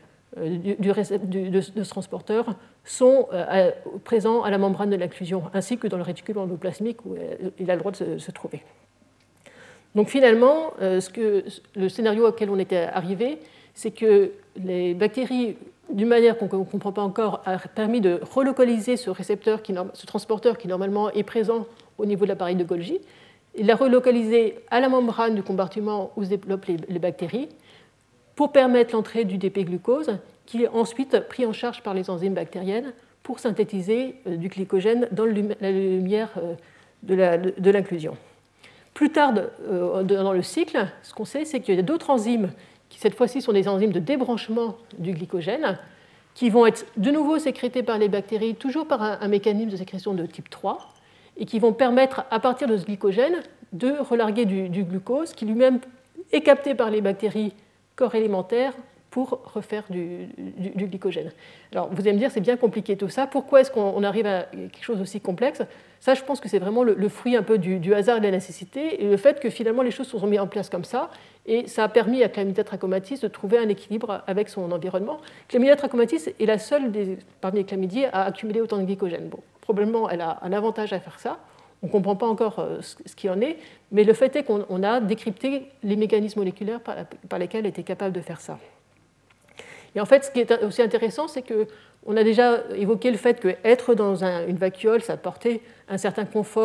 ce transporteur sont présents à la membrane de l'inclusion, ainsi que dans le réticule endoplasmique où il a le droit de se trouver. Donc finalement, le scénario auquel on était arrivé, c'est que les bactéries, d'une manière qu'on ne comprend pas encore, a permis de relocaliser ce transporteur qui normalement est présent au niveau de l'appareil de Golgi, et l'a relocaliser à la membrane du compartiment où se développent les bactéries pour permettre l'entrée du DP-glucose qui est ensuite pris en charge par les enzymes bactériennes pour synthétiser du glycogène dans la lumière de l'inclusion. Plus tard dans le cycle, ce qu'on sait, c'est qu'il y a d'autres enzymes qui, cette fois-ci, sont des enzymes de débranchement du glycogène qui vont être de nouveau sécrétées par les bactéries, toujours par un mécanisme de sécrétion de type 3, et qui vont permettre, à partir de ce glycogène, de relarguer du glucose qui lui-même est capté par les bactéries corps élémentaires pour refaire du glycogène. Alors, vous allez me dire, c'est bien compliqué tout ça. Pourquoi est-ce qu'on arrive à quelque chose aussi complexe? Ça, je pense que c'est vraiment le fruit un peu du hasard et de la nécessité, et le fait que finalement les choses se sont mises en place comme ça, et ça a permis à Chlamydia trachomatis de trouver un équilibre avec son environnement. Chlamydia trachomatis est la seule parmi les chlamydiées à accumuler autant de glycogène. Bon, probablement, elle a un avantage à faire ça. On ne comprend pas encore ce qu'il en est, mais le fait est qu'on a décrypté les mécanismes moléculaires par lesquels elle était capable de faire ça. Et en fait, ce qui est aussi intéressant, c'est qu'on a déjà évoqué le fait qu'être dans une vacuole, ça apportait un certain confort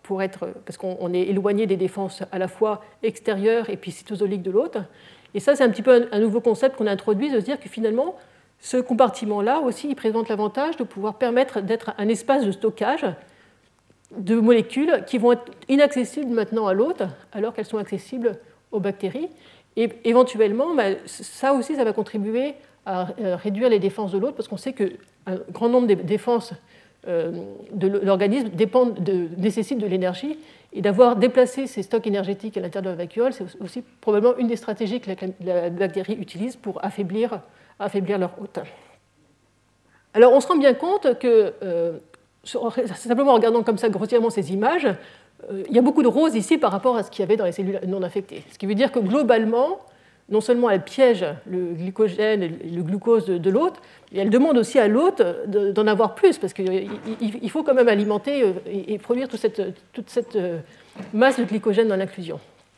parce qu'on est éloigné des défenses à la fois extérieures et puis cytosoliques de l'hôte. Et ça, c'est un petit peu un nouveau concept qu'on a introduit, de se dire que finalement, ce compartiment-là aussi, il présente l'avantage de pouvoir permettre d'être un espace de stockage de molécules qui vont être inaccessibles maintenant à l'hôte, alors qu'elles sont accessibles aux bactéries. Et éventuellement, ça aussi, ça va contribuer à réduire les défenses de l'hôte, parce qu'on sait qu'un grand nombre des défenses de l'organisme nécessitent de l'énergie, et d'avoir déplacé ces stocks énergétiques à l'intérieur de la vacuole, c'est aussi probablement une des stratégies que la bactérie utilise pour affaiblir leur hôte. Alors on se rend bien compte que, simplement en regardant comme ça grossièrement ces images, il y a beaucoup de rose ici par rapport à ce qu'il y avait dans les cellules non infectées. Ce qui veut dire que globalement, non seulement elle piège le glycogène et le glucose de l'hôte, mais elle demande aussi à l'hôte d'en avoir plus, parce qu'il faut quand même alimenter et produire toute cette masse de glycogène dans l'inclusion.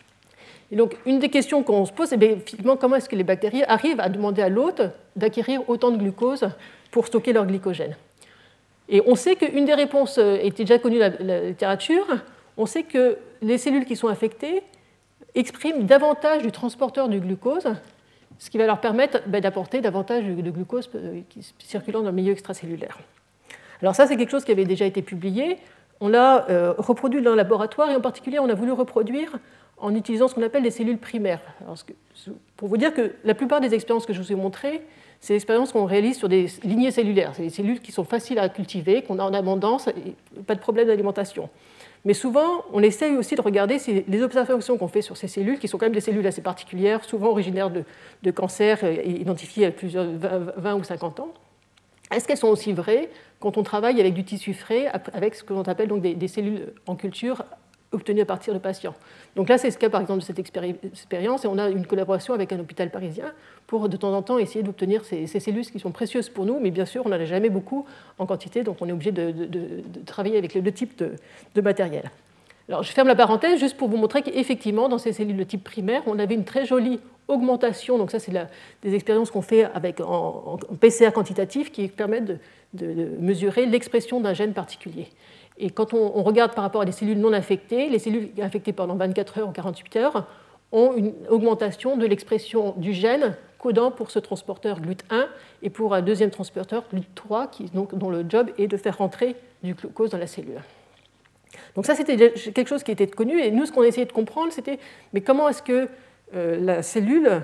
Et donc, une des questions qu'on se pose, c'est finalement comment est-ce que les bactéries arrivent à demander à l'hôte d'acquérir autant de glucose pour stocker leur glycogène. Et on sait qu'une des réponses était déjà connue dans la littérature. On sait que les cellules qui sont infectées expriment davantage du transporteur du glucose, ce qui va leur permettre d'apporter davantage de glucose circulant dans le milieu extracellulaire. Alors ça, c'est quelque chose qui avait déjà été publié. On l'a reproduit dans le laboratoire, et en particulier, on a voulu reproduire en utilisant ce qu'on appelle les cellules primaires. Alors, pour vous dire que la plupart des expériences que je vous ai montrées, c'est des expériences qu'on réalise sur des lignées cellulaires. C'est des cellules qui sont faciles à cultiver, qu'on a en abondance, et pas de problème d'alimentation. Mais souvent, on essaye aussi de regarder si les observations qu'on fait sur ces cellules, qui sont quand même des cellules assez particulières, souvent originaires de cancers identifiés à plusieurs 20 ou 50 ans, est-ce qu'elles sont aussi vraies quand on travaille avec du tissu frais, avec ce que l'on appelle donc des cellules en culture obtenues à partir de patients. Donc là, c'est ce cas par exemple de cette expérience, et on a une collaboration avec un hôpital parisien pour de temps en temps essayer d'obtenir ces cellules qui sont précieuses pour nous, mais bien sûr, on n'en a jamais beaucoup en quantité, donc on est obligé de travailler avec les deux types de matériel. Alors, je ferme la parenthèse juste pour vous montrer qu'effectivement, dans ces cellules de type primaire, on avait une très jolie augmentation. Donc ça, c'est des expériences qu'on fait en PCR quantitatif qui permettent de mesurer l'expression d'un gène particulier. Et quand on regarde par rapport à des cellules non infectées, les cellules infectées pendant 24 heures ou 48 heures ont une augmentation de l'expression du gène codant pour ce transporteur GLUT1 et pour un deuxième transporteur GLUT3 dont le job est de faire rentrer du glucose dans la cellule. Donc ça, c'était quelque chose qui était connu, et nous, ce qu'on essayait de comprendre, c'était mais comment est-ce que la cellule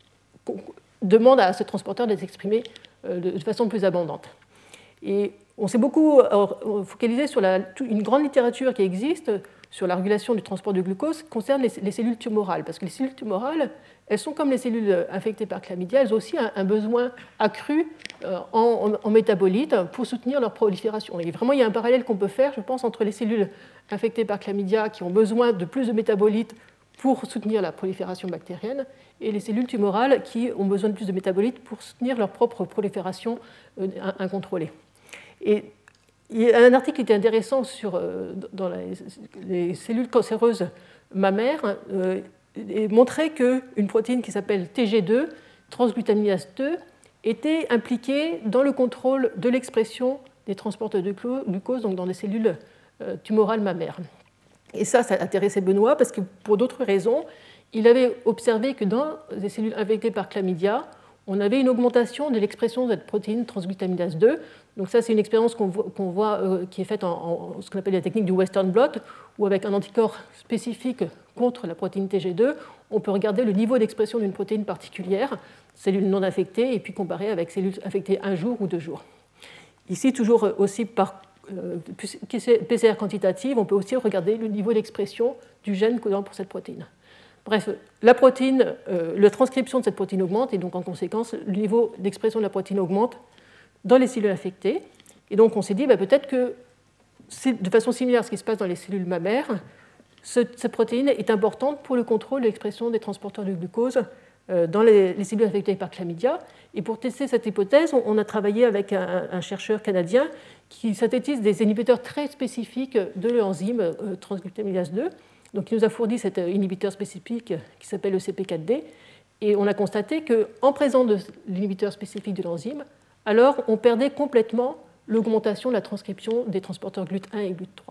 demande à ce transporteur d'être exprimé de façon plus abondante. Et on s'est beaucoup focalisé sur une grande littérature qui existe sur la régulation du transport du glucose concerne les cellules tumorales, parce que les cellules tumorales, elles sont comme les cellules infectées par chlamydia, elles ont aussi un besoin accru en métabolites pour soutenir leur prolifération. Et vraiment, il y a un parallèle qu'on peut faire, je pense, entre les cellules infectées par chlamydia qui ont besoin de plus de métabolites pour soutenir la prolifération bactérienne, et les cellules tumorales qui ont besoin de plus de métabolites pour soutenir leur propre prolifération incontrôlée. Et il y a un article qui était intéressant dans les cellules cancéreuses mammaires et montrait qu'une protéine qui s'appelle TG2, transglutaminase 2, était impliquée dans le contrôle de l'expression des transporteurs de glucose, donc dans les cellules tumorales mammaires. Et ça intéressait Benoît parce que pour d'autres raisons, il avait observé que dans les cellules infectées par chlamydia, on avait une augmentation de l'expression de cette protéine transglutaminase 2. Donc ça, c'est une expérience qu'on voit qui est faite en ce qu'on appelle la technique du Western blot, où avec un anticorps spécifique contre la protéine TG2, on peut regarder le niveau d'expression d'une protéine particulière, cellules non infectées, et puis comparer avec cellules infectées 1 jour ou 2 jours. Ici, toujours aussi par PCR quantitative, on peut aussi regarder le niveau d'expression du gène codant pour cette protéine. Bref, la transcription de cette protéine augmente, et donc en conséquence, le niveau d'expression de la protéine augmente dans les cellules infectées. Et donc on s'est dit, peut-être que c'est de façon similaire à ce qui se passe dans les cellules mammaires, cette protéine est importante pour le contrôle de l'expression des transporteurs de glucose dans les cellules infectées par chlamydia. Et pour tester cette hypothèse, on a travaillé avec un chercheur canadien qui synthétise des inhibiteurs très spécifiques de l'enzyme transglutaminase 2. Donc il nous a fourni cet inhibiteur spécifique qui s'appelle le CP4D. Et on a constaté qu'en présence de l'inhibiteur spécifique de l'enzyme, alors on perdait complètement l'augmentation de la transcription des transporteurs GLUT1 et GLUT3.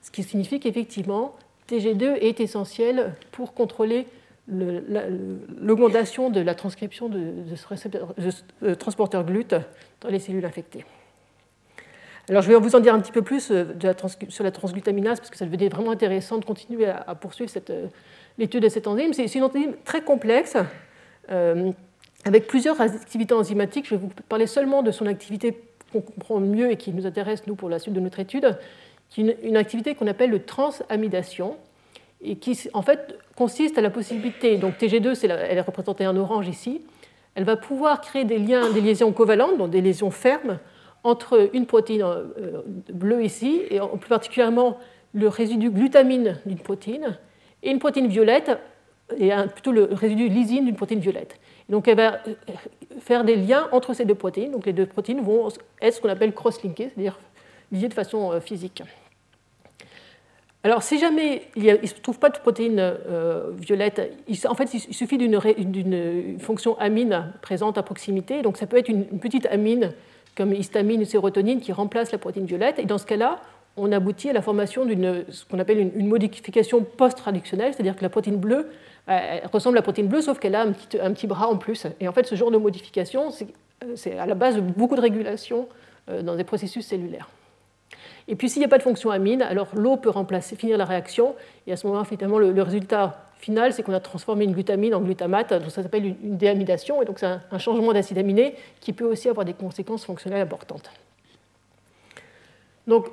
ce qui signifie qu'effectivement, TG2 est essentiel pour contrôler l'augmentation de la transcription de ce transporteur GLUT dans les cellules infectées. Alors, je vais vous en dire un petit peu plus sur la transglutaminase, parce que ça devenait vraiment intéressant de continuer à poursuivre l'étude de cette enzyme. C'est une enzyme très complexe, avec plusieurs activités enzymatiques. Je vais vous parler seulement de son activité qu'on comprend mieux et qui nous intéresse, nous, pour la suite de notre étude, qui est une activité qu'on appelle de transamidation, et qui, en fait, consiste à la possibilité, donc TG2, elle est représentée en orange ici, elle va pouvoir créer des liaisons covalentes, donc des liaisons fermes, entre une protéine bleue ici, et plus particulièrement le résidu glutamine d'une protéine, et une protéine violette, et plutôt le résidu lysine d'une protéine violette. Et donc elle va faire des liens entre ces deux protéines, donc les deux protéines vont être ce qu'on appelle cross-linkées, c'est-à-dire liées de façon physique. Alors, si jamais il ne se trouve pas de protéine violette, en fait, il suffit d'une fonction amine présente à proximité. Donc, ça peut être une petite amine comme histamine ou sérotonine qui remplace la protéine violette. Et dans ce cas-là, on aboutit à la formation d'une ce qu'on appelle une modification post-traductionnelle, c'est-à-dire que la protéine bleue elle ressemble à la protéine bleue, sauf qu'elle a un petit bras en plus. Et en fait, ce genre de modification, c'est à la base de beaucoup de régulation dans des processus cellulaires. Et puis, s'il n'y a pas de fonction amine, alors l'eau peut finir la réaction. Et à ce moment-là, finalement, le résultat final, c'est qu'on a transformé une glutamine en glutamate. Donc, ça s'appelle une déamidation. Et donc, c'est un changement d'acide aminé qui peut aussi avoir des conséquences fonctionnelles importantes. Donc,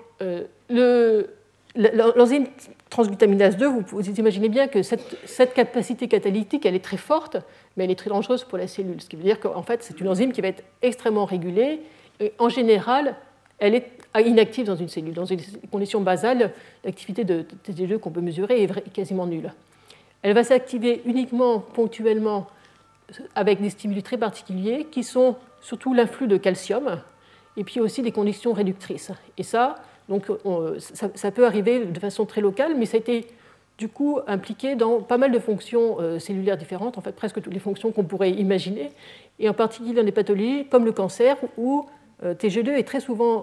l'enzyme transglutaminase 2, vous imaginez bien que cette capacité catalytique, elle est très forte, mais elle est très dangereuse pour la cellule. Ce qui veut dire qu'en fait, c'est une enzyme qui va être extrêmement régulée. Et en général, elle est inactive dans une cellule. Dans une condition basale, l'activité de TG2 qu'on peut mesurer est quasiment nulle. Elle va s'activer uniquement ponctuellement avec des stimuli très particuliers qui sont surtout l'influx de calcium et puis aussi des conditions réductrices. Et ça, donc, ça peut arriver de façon très locale, mais ça a été du coup impliqué dans pas mal de fonctions cellulaires différentes, en fait presque toutes les fonctions qu'on pourrait imaginer, et en particulier dans des pathologies comme le cancer où TG2 est très souvent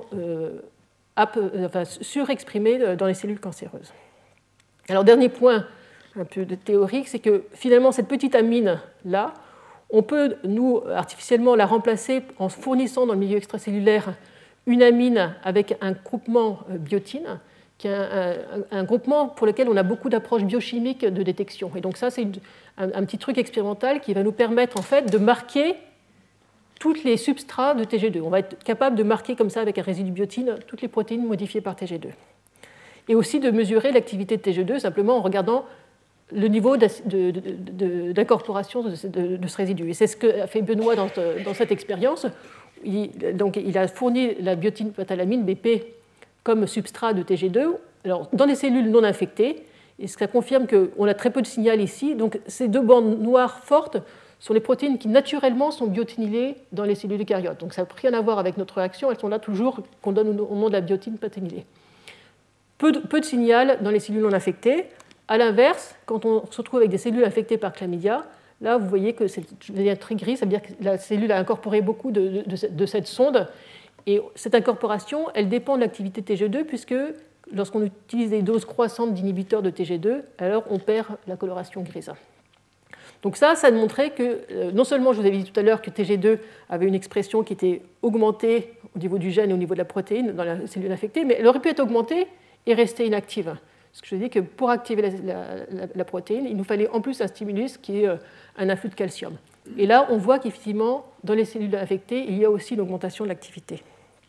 surexprimé dans les cellules cancéreuses. Alors, dernier point un peu théorique, c'est que finalement, cette petite amine-là, on peut, nous, artificiellement la remplacer en fournissant dans le milieu extracellulaire une amine avec un groupement biotine, qui est un groupement pour lequel on a beaucoup d'approches biochimiques de détection. Et donc ça, c'est un petit truc expérimental qui va nous permettre en fait de marquer tous les substrats de TG2. On va être capable de marquer comme ça avec un résidu biotine toutes les protéines modifiées par TG2. Et aussi de mesurer l'activité de TG2 simplement en regardant le niveau d'incorporation de ce résidu. Et c'est ce qu'a fait Benoît dans cette expérience. Il a fourni la biotine patalamine, BP, comme substrat de TG2 alors, dans des cellules non infectées. Et ça confirme qu'on a très peu de signal ici. Donc ces deux bandes noires fortes sont les protéines qui naturellement sont biotinylées dans les cellules eucaryotes. Donc ça n'a rien à voir avec notre réaction, elles sont là toujours qu'on donne au nom de la biotine patinylée. Peu de signal dans les cellules non infectées. A l'inverse, quand on se retrouve avec des cellules infectées par chlamydia, là vous voyez que c'est très gris, ça veut dire que la cellule a incorporé beaucoup de cette sonde. Et cette incorporation, elle dépend de l'activité TG2, puisque lorsqu'on utilise des doses croissantes d'inhibiteurs de TG2, alors on perd la coloration grise. Donc ça montrait que, non seulement je vous avais dit tout à l'heure que TG2 avait une expression qui était augmentée au niveau du gène et au niveau de la protéine dans la cellule infectée, mais elle aurait pu être augmentée et rester inactive. Parce que je dis que pour activer la protéine, il nous fallait en plus un stimulus qui est un influx de calcium. Et là, on voit qu'effectivement, dans les cellules infectées, il y a aussi une augmentation de l'activité.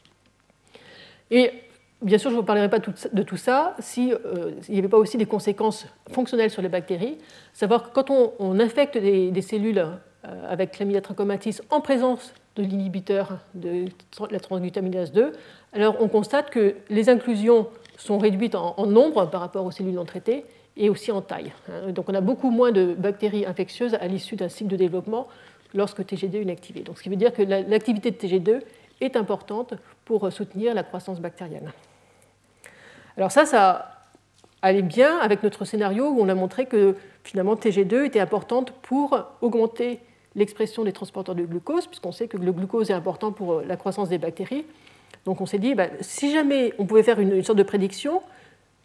Et bien sûr, je ne vous parlerai pas de tout ça s'il n'y avait pas aussi des conséquences fonctionnelles sur les bactéries. Savoir que quand on infecte des cellules avec Chlamydia trachomatis en présence de l'inhibiteur de la transglutaminase 2, alors on constate que les inclusions sont réduites en nombre par rapport aux cellules non traitées et aussi en taille. Donc on a beaucoup moins de bactéries infectieuses à l'issue d'un cycle de développement lorsque TG2 est inactivé. Donc ce qui veut dire que l'activité de TG2 est importante pour soutenir la croissance bactérienne. Alors ça allait bien avec notre scénario où on a montré que finalement TG2 était importante pour augmenter l'expression des transporteurs de glucose, puisqu'on sait que le glucose est important pour la croissance des bactéries. Donc on s'est dit, si jamais on pouvait faire une sorte de prédiction,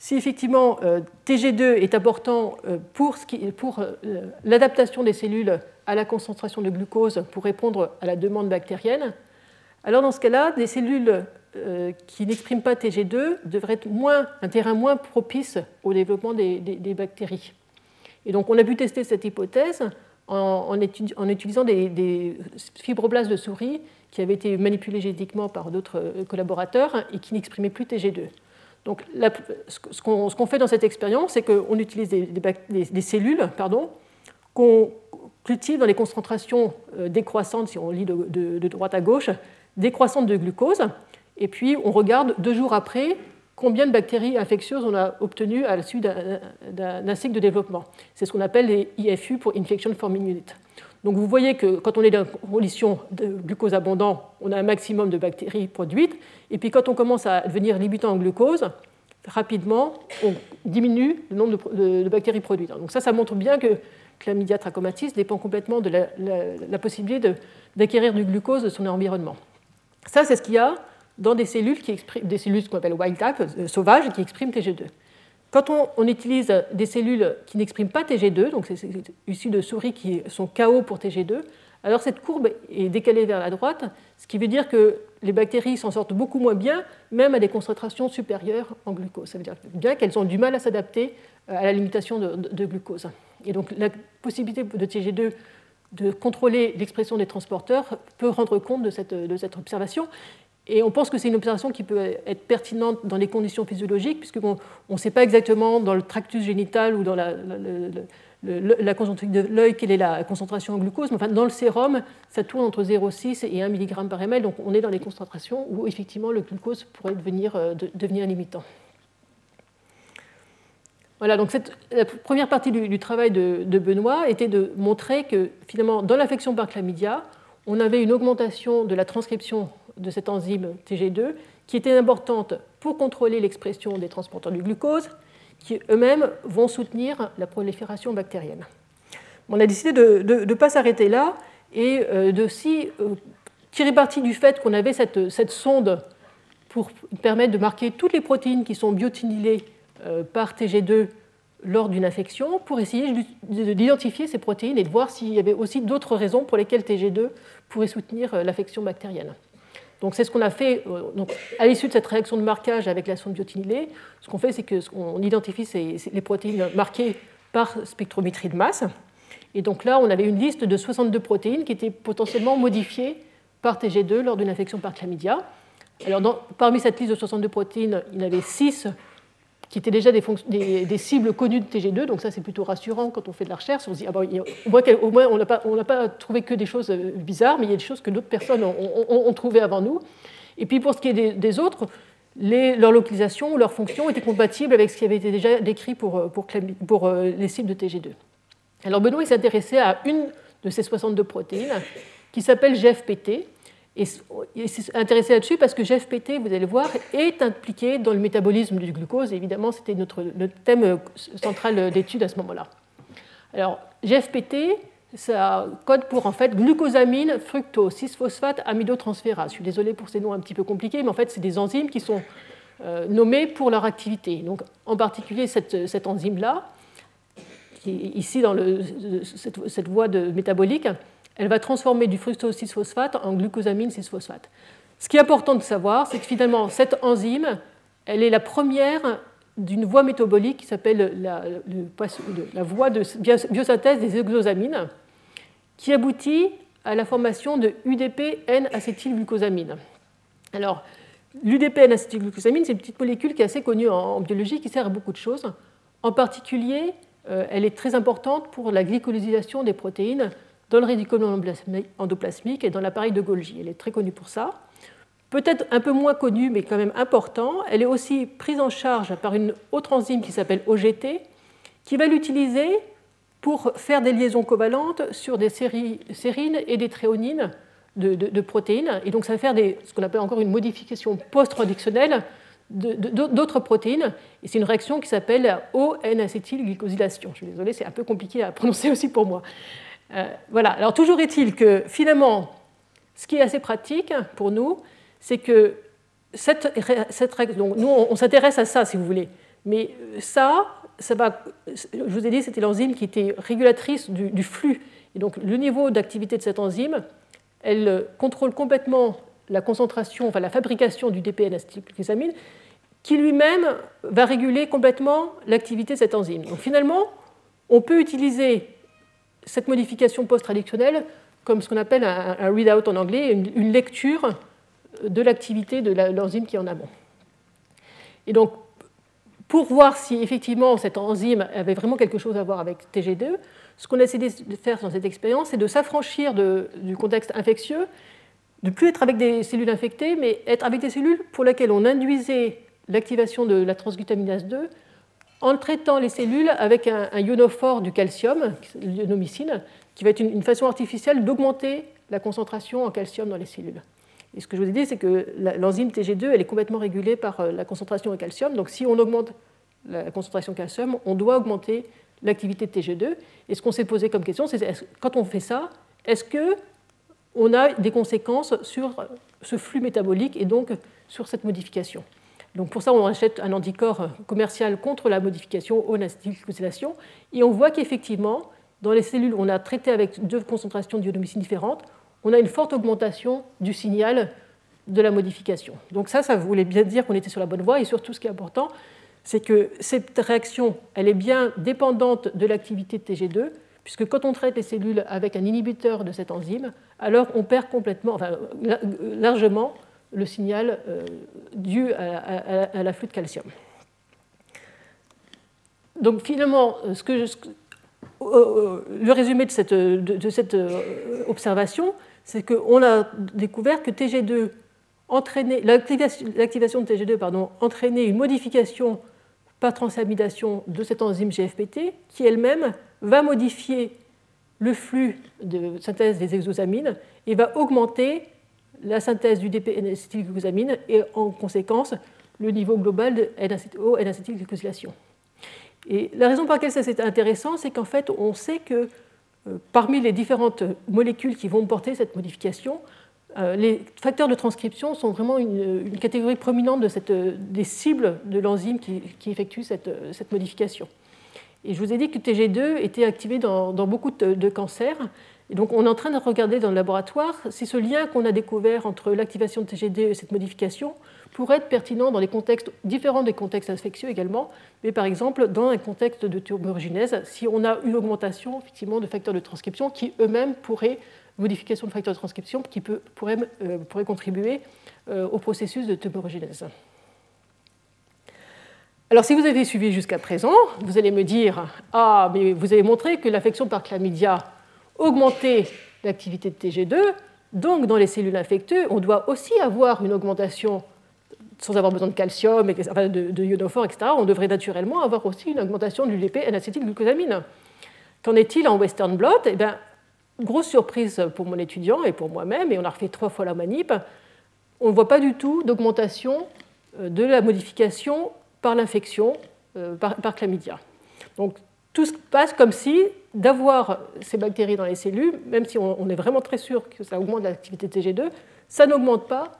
si effectivement Tg2 est important pour l'adaptation des cellules à la concentration de glucose pour répondre à la demande bactérienne, alors dans ce cas-là, des cellules qui n'expriment pas Tg2 devraient être un terrain moins propice au développement des bactéries. Et donc on a pu tester cette hypothèse en utilisant des fibroblastes de souris qui avaient été manipulés génétiquement par d'autres collaborateurs et qui n'exprimaient plus Tg2. Donc ce qu'on fait dans cette expérience, c'est qu'on utilise des cellules qu'on cultive dans les concentrations décroissantes, si on lit de droite à gauche, décroissantes de glucose, et puis on regarde 2 jours après combien de bactéries infectieuses on a obtenues à la suite d'un cycle de développement. C'est ce qu'on appelle les IFU pour Infection Forming Unit. Donc vous voyez que quand on est dans une condition de glucose abondant, on a un maximum de bactéries produites, et puis quand on commence à devenir limitant en glucose, rapidement, on diminue le nombre de bactéries produites. Donc ça montre bien que Chlamydia trachomatis dépend complètement de la possibilité d'acquérir du glucose de son environnement. Ça, c'est ce qu'il y a dans des cellules des cellules qu'on appelle wild type, sauvages, qui expriment Tg2. Quand on utilise des cellules qui n'expriment pas Tg2, donc c'est issu de souris qui sont KO pour Tg2, alors cette courbe est décalée vers la droite, ce qui veut dire que les bactéries s'en sortent beaucoup moins bien, même à des concentrations supérieures en glucose. Ça veut dire bien qu'elles ont du mal à s'adapter à la limitation de glucose. Et donc la possibilité de Tg2 de contrôler l'expression des transporteurs peut rendre compte de cette observation. Et on pense que c'est une observation qui peut être pertinente dans les conditions physiologiques, puisqu'on ne sait pas exactement dans le tractus génital ou dans la conjonctivite de l'œil quelle est la concentration en glucose, mais enfin, dans le sérum, ça tourne entre 0,6 et 1 mg par ml, donc on est dans les concentrations où effectivement le glucose pourrait devenir limitant. Voilà, donc la première partie du travail de Benoît était de montrer que finalement, dans l'infection par chlamydia, on avait une augmentation de la transcription de cette enzyme Tg2 qui était importante pour contrôler l'expression des transporteurs du glucose, qui eux-mêmes vont soutenir la prolifération bactérienne. On a décidé de ne pas s'arrêter là et de aussi tirer parti du fait qu'on avait cette sonde pour permettre de marquer toutes les protéines qui sont biotinylées par Tg2 lors d'une infection, pour essayer d'identifier ces protéines et de voir s'il y avait aussi d'autres raisons pour lesquelles Tg2 pourrait soutenir l'affection bactérienne. Donc c'est ce qu'on a fait donc, à l'issue de cette réaction de marquage avec la sonde biotinylée. Ce qu'on fait, c'est qu'on identifie les protéines marquées par spectrométrie de masse. Et donc là, on avait une liste de 62 protéines qui étaient potentiellement modifiées par Tg2 lors d'une infection par chlamydia. Alors parmi cette liste de 62 protéines, il y en avait 6 qui étaient déjà des cibles connues de Tg2, donc ça c'est plutôt rassurant quand on fait de la recherche. On se dit, au moins on n'a pas trouvé que des choses bizarres, mais il y a des choses que d'autres personnes ont trouvées avant nous. Et puis pour ce qui est des autres, leur localisation ou leur fonction étaient compatibles avec ce qui avait été déjà décrit pour les cibles de Tg2. Alors Benoît s'est intéressé à une de ces 62 protéines qui s'appelle GFPT. Et il s'est intéressé là-dessus parce que GFPT, vous allez voir, est impliqué dans le métabolisme du glucose. Et évidemment, c'était notre thème central d'étude à ce moment-là. Alors, GFPT, ça code pour en fait glucosamine, fructose, 6-phosphate, amidotransférase. Je suis désolée pour ces noms un petit peu compliqués, mais en fait, c'est des enzymes qui sont nommées pour leur activité. Donc, en particulier, cette enzyme-là, qui est ici dans cette voie métabolique, elle va transformer du fructose 6-phosphate en glucosamine 6-phosphate. Ce qui est important de savoir, c'est que finalement, cette enzyme, elle est la première d'une voie métabolique qui s'appelle la voie de biosynthèse des hexosamines, qui aboutit à la formation de UDP-N-acétylglucosamine. Alors, l'UDP-N-acétylglucosamine, c'est une petite molécule qui est assez connue en biologie, qui sert à beaucoup de choses. En particulier, elle est très importante pour la glycolysation des protéines dans le réticulum endoplasmique et dans l'appareil de Golgi. Elle est très connue pour ça. Peut-être un peu moins connue, mais quand même important. Elle est aussi prise en charge par une autre enzyme qui s'appelle OGT, qui va l'utiliser pour faire des liaisons covalentes sur des sérines et des tréonines de protéines. Et donc ça va faire ce qu'on appelle encore une modification post-traductionnelle d'autres protéines. Et c'est une réaction qui s'appelle la O-N-acétylglycosylation. Je suis désolée, c'est un peu compliqué à prononcer aussi pour moi. Voilà. Alors toujours est-il que finalement, ce qui est assez pratique pour nous, c'est que cette règle, donc nous on s'intéresse à ça si vous voulez, Mais ça va, je vous ai dit, c'était l'enzyme qui était régulatrice du flux. Et donc le niveau d'activité de cette enzyme, elle contrôle complètement la concentration, enfin la fabrication du DP-N-acétylglucosamine, qui lui-même va réguler complètement l'activité de cette enzyme. Donc finalement, on peut utiliser cette modification post-traductionnelle comme ce qu'on appelle un readout en anglais, une lecture de l'activité de l'enzyme qui est en amont. Et donc, pour voir si effectivement cette enzyme avait vraiment quelque chose à voir avec TG2, ce qu'on a essayé de faire dans cette expérience, c'est de s'affranchir du contexte infectieux, de ne plus être avec des cellules infectées, mais être avec des cellules pour lesquelles on induisait l'activation de la transglutaminase 2 en traitant les cellules avec un ionophore du calcium, l'ionomycine, qui va être une façon artificielle d'augmenter la concentration en calcium dans les cellules. Et ce que je vous ai dit, c'est que l'enzyme TG2, elle est complètement régulée par la concentration en calcium. Donc si on augmente la concentration en calcium, on doit augmenter l'activité de TG2. Et ce qu'on s'est posé comme question, c'est quand on fait ça, est-ce qu'on a des conséquences sur ce flux métabolique et donc sur cette modification? Donc pour ça, on achète un anticorps commercial contre la modification au acétylglucosylation. Et on voit qu'effectivement, dans les cellules, on a traité avec deux concentrations d'ionomycine différentes, on a une forte augmentation du signal de la modification. Donc ça voulait bien dire qu'on était sur la bonne voie. Et surtout, ce qui est important, c'est que cette réaction, elle est bien dépendante de l'activité de TG2, puisque quand on traite les cellules avec un inhibiteur de cette enzyme, alors on perd complètement, enfin, largement le signal dû à l'afflux de calcium. Donc finalement, le résumé de cette observation, c'est qu'on a découvert que TG2 l'activation de TG2 entraînait une modification par transamidation de cette enzyme GFPT qui elle-même va modifier le flux de synthèse des exosamines et va augmenter la synthèse du DP-N-acétylglucosamine et en conséquence le niveau global de N-acétylglucosylation. Et la raison pour laquelle ça c'est intéressant, c'est qu'en fait on sait que parmi les différentes molécules qui vont porter cette modification, les facteurs de transcription sont vraiment une catégorie prominente des cibles de l'enzyme qui effectue cette modification. Et je vous ai dit que TG2 était activé dans beaucoup de cancers. Et donc on est en train de regarder dans le laboratoire si ce lien qu'on a découvert entre l'activation de TG2 et cette modification pourrait être pertinent dans des contextes différents des contextes infectieux également, mais par exemple dans un contexte de tumorigenèse, si on a une augmentation effectivement de facteurs de transcription qui eux-mêmes pourraient, modification de facteurs de transcription qui pourraient contribuer au processus de tumorigenèse. Alors si vous avez suivi jusqu'à présent, vous allez me dire « Ah, mais vous avez montré que l'infection par chlamydia augmentait l'activité de TG2, donc dans les cellules infectées, on doit aussi avoir une augmentation sans avoir besoin de calcium, de ionophore, etc., on devrait naturellement avoir aussi une augmentation du DP-N-acétylglucosamine. Qu'en est-il en Western blot? Eh bien, grosse surprise pour mon étudiant et pour moi-même, et on a refait 3 fois la manip, on ne voit pas du tout d'augmentation de la modification par l'infection par chlamydia. Donc tout se passe comme si d'avoir ces bactéries dans les cellules, même si on est vraiment très sûr que ça augmente l'activité TG2, ça n'augmente pas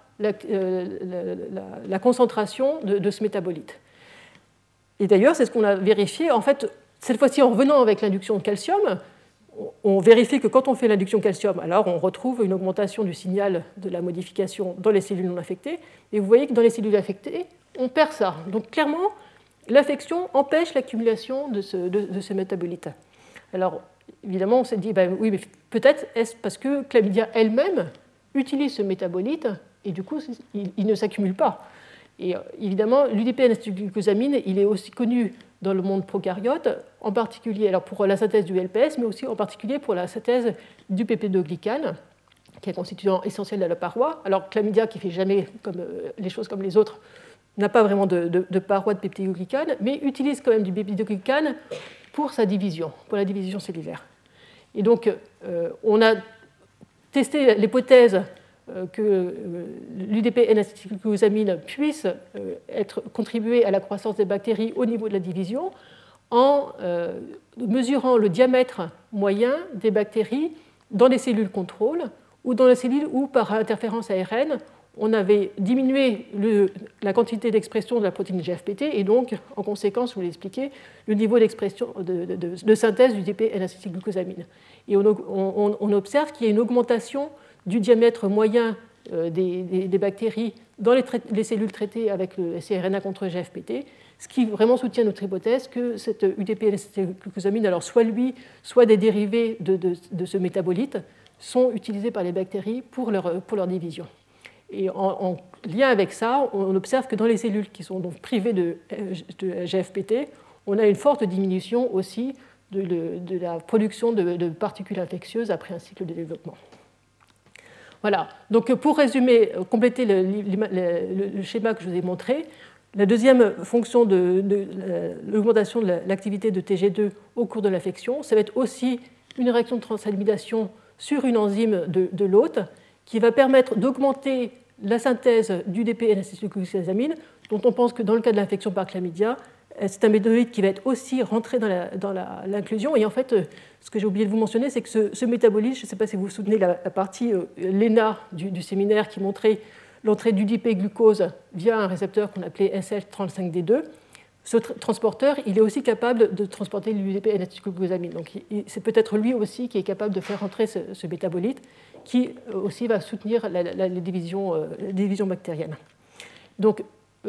la concentration de ce métabolite. Et d'ailleurs, c'est ce qu'on a vérifié. En fait, cette fois-ci, en revenant avec l'induction de calcium, on vérifie que quand on fait l'induction calcium, alors on retrouve une augmentation du signal de la modification dans les cellules non infectées. Et vous voyez que dans les cellules infectées, on perd ça. Donc clairement, l'infection empêche l'accumulation de ce métabolite. Alors, évidemment, on s'est dit, oui, mais peut-être est-ce parce que chlamydia elle-même utilise ce métabolite et du coup, il ne s'accumule pas. Et évidemment, l'UDP-N-acétylglucosamine, il est aussi connu dans le monde prokaryote, en particulier alors pour la synthèse du LPS, mais aussi en particulier pour la synthèse du péptidoglycane, qui est un constituant essentiel de la paroi. Alors, chlamydia, qui ne fait jamais les choses comme les autres, n'a pas vraiment de paroi de peptidoglycane, mais utilise quand même du peptidoglycane pour sa division, pour la division cellulaire. Et donc, on a testé l'hypothèse que l'UDP-N-acétylglucosamine puisse contribuer à la croissance des bactéries au niveau de la division en mesurant le diamètre moyen des bactéries dans les cellules contrôle ou dans les cellules où, par interférence ARN, on avait diminué la quantité d'expression de la protéine GFPT et donc, en conséquence, je vous l'ai expliqué, le niveau d'expression de synthèse du DP N-acétylglucosamine. Et on observe qu'il y a une augmentation du diamètre moyen des bactéries dans les cellules traitées avec le cRNA contre GFPT, ce qui vraiment soutient notre hypothèse que cette UDP N-acétylglucosamine, alors soit lui, soit des dérivés de ce métabolite, sont utilisés par les bactéries pour leur division. Et en lien avec ça, on observe que dans les cellules qui sont donc privées de GFPT, on a une forte diminution aussi de la production de particules infectieuses après un cycle de développement. Voilà. Donc pour résumer, compléter le schéma que je vous ai montré, la deuxième fonction de l'augmentation de l'activité de TG2 au cours de l'infection, ça va être aussi une réaction de transamination sur une enzyme de l'hôte qui va permettre d'augmenter la synthèse d'UDP N-acétylglucosamine, dont on pense que dans le cas de l'infection par chlamydia, c'est un métabolite qui va être aussi rentré dans l'inclusion. Et en fait, ce que j'ai oublié de vous mentionner, c'est que ce métabolite, je ne sais pas si vous vous souvenez la partie LENA du séminaire qui montrait l'entrée d'UDP glucose via un récepteur qu'on appelait SL35D2. Ce transporteur, il est aussi capable de transporter l'UDP N-acétylglucosamine. Donc c'est peut-être lui aussi qui est capable de faire rentrer ce métabolite, qui aussi va soutenir la division bactérienne. Donc,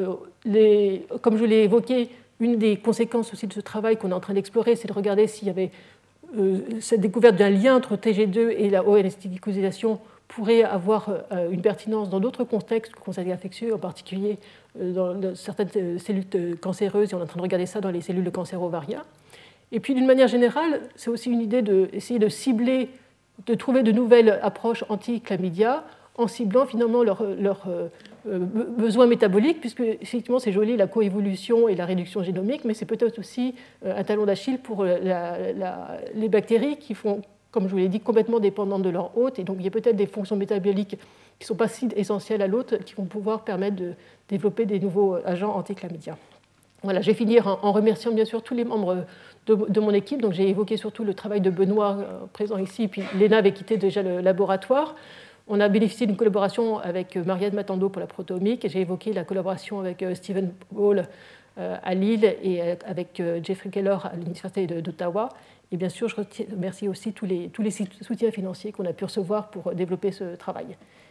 comme je l'ai évoqué, une des conséquences aussi de ce travail qu'on est en train d'explorer, c'est de regarder s'il y avait cette découverte d'un lien entre TG2 et la ON-acétylglucosylation pourrait avoir une pertinence dans d'autres contextes infectieux, en particulier dans certaines cellules cancéreuses, et on est en train de regarder ça dans les cellules de cancer ovarien. Et puis, d'une manière générale, c'est aussi une idée d'essayer de cibler, de trouver de nouvelles approches anti-chlamydia en ciblant finalement leurs besoins métaboliques, puisque effectivement c'est joli la coévolution et la réduction génomique, mais c'est peut-être aussi un talon d'Achille pour les bactéries qui font, comme je vous l'ai dit, complètement dépendantes de leur hôte, et donc il y a peut-être des fonctions métaboliques qui ne sont pas si essentielles à l'hôte qui vont pouvoir permettre de développer des nouveaux agents anti-chlamydia. Voilà, je vais finir en remerciant bien sûr tous les membres de mon équipe. Donc j'ai évoqué surtout le travail de Benoît présent ici, puis Léna avait quitté déjà le laboratoire. On a bénéficié d'une collaboration avec Marianne Matando pour la protéomique, et j'ai évoqué la collaboration avec Stephen Hall à Lille et avec Jeffrey Keller à l'Université d'Ottawa. Et bien sûr, je remercie aussi tous les soutiens financiers qu'on a pu recevoir pour développer ce travail.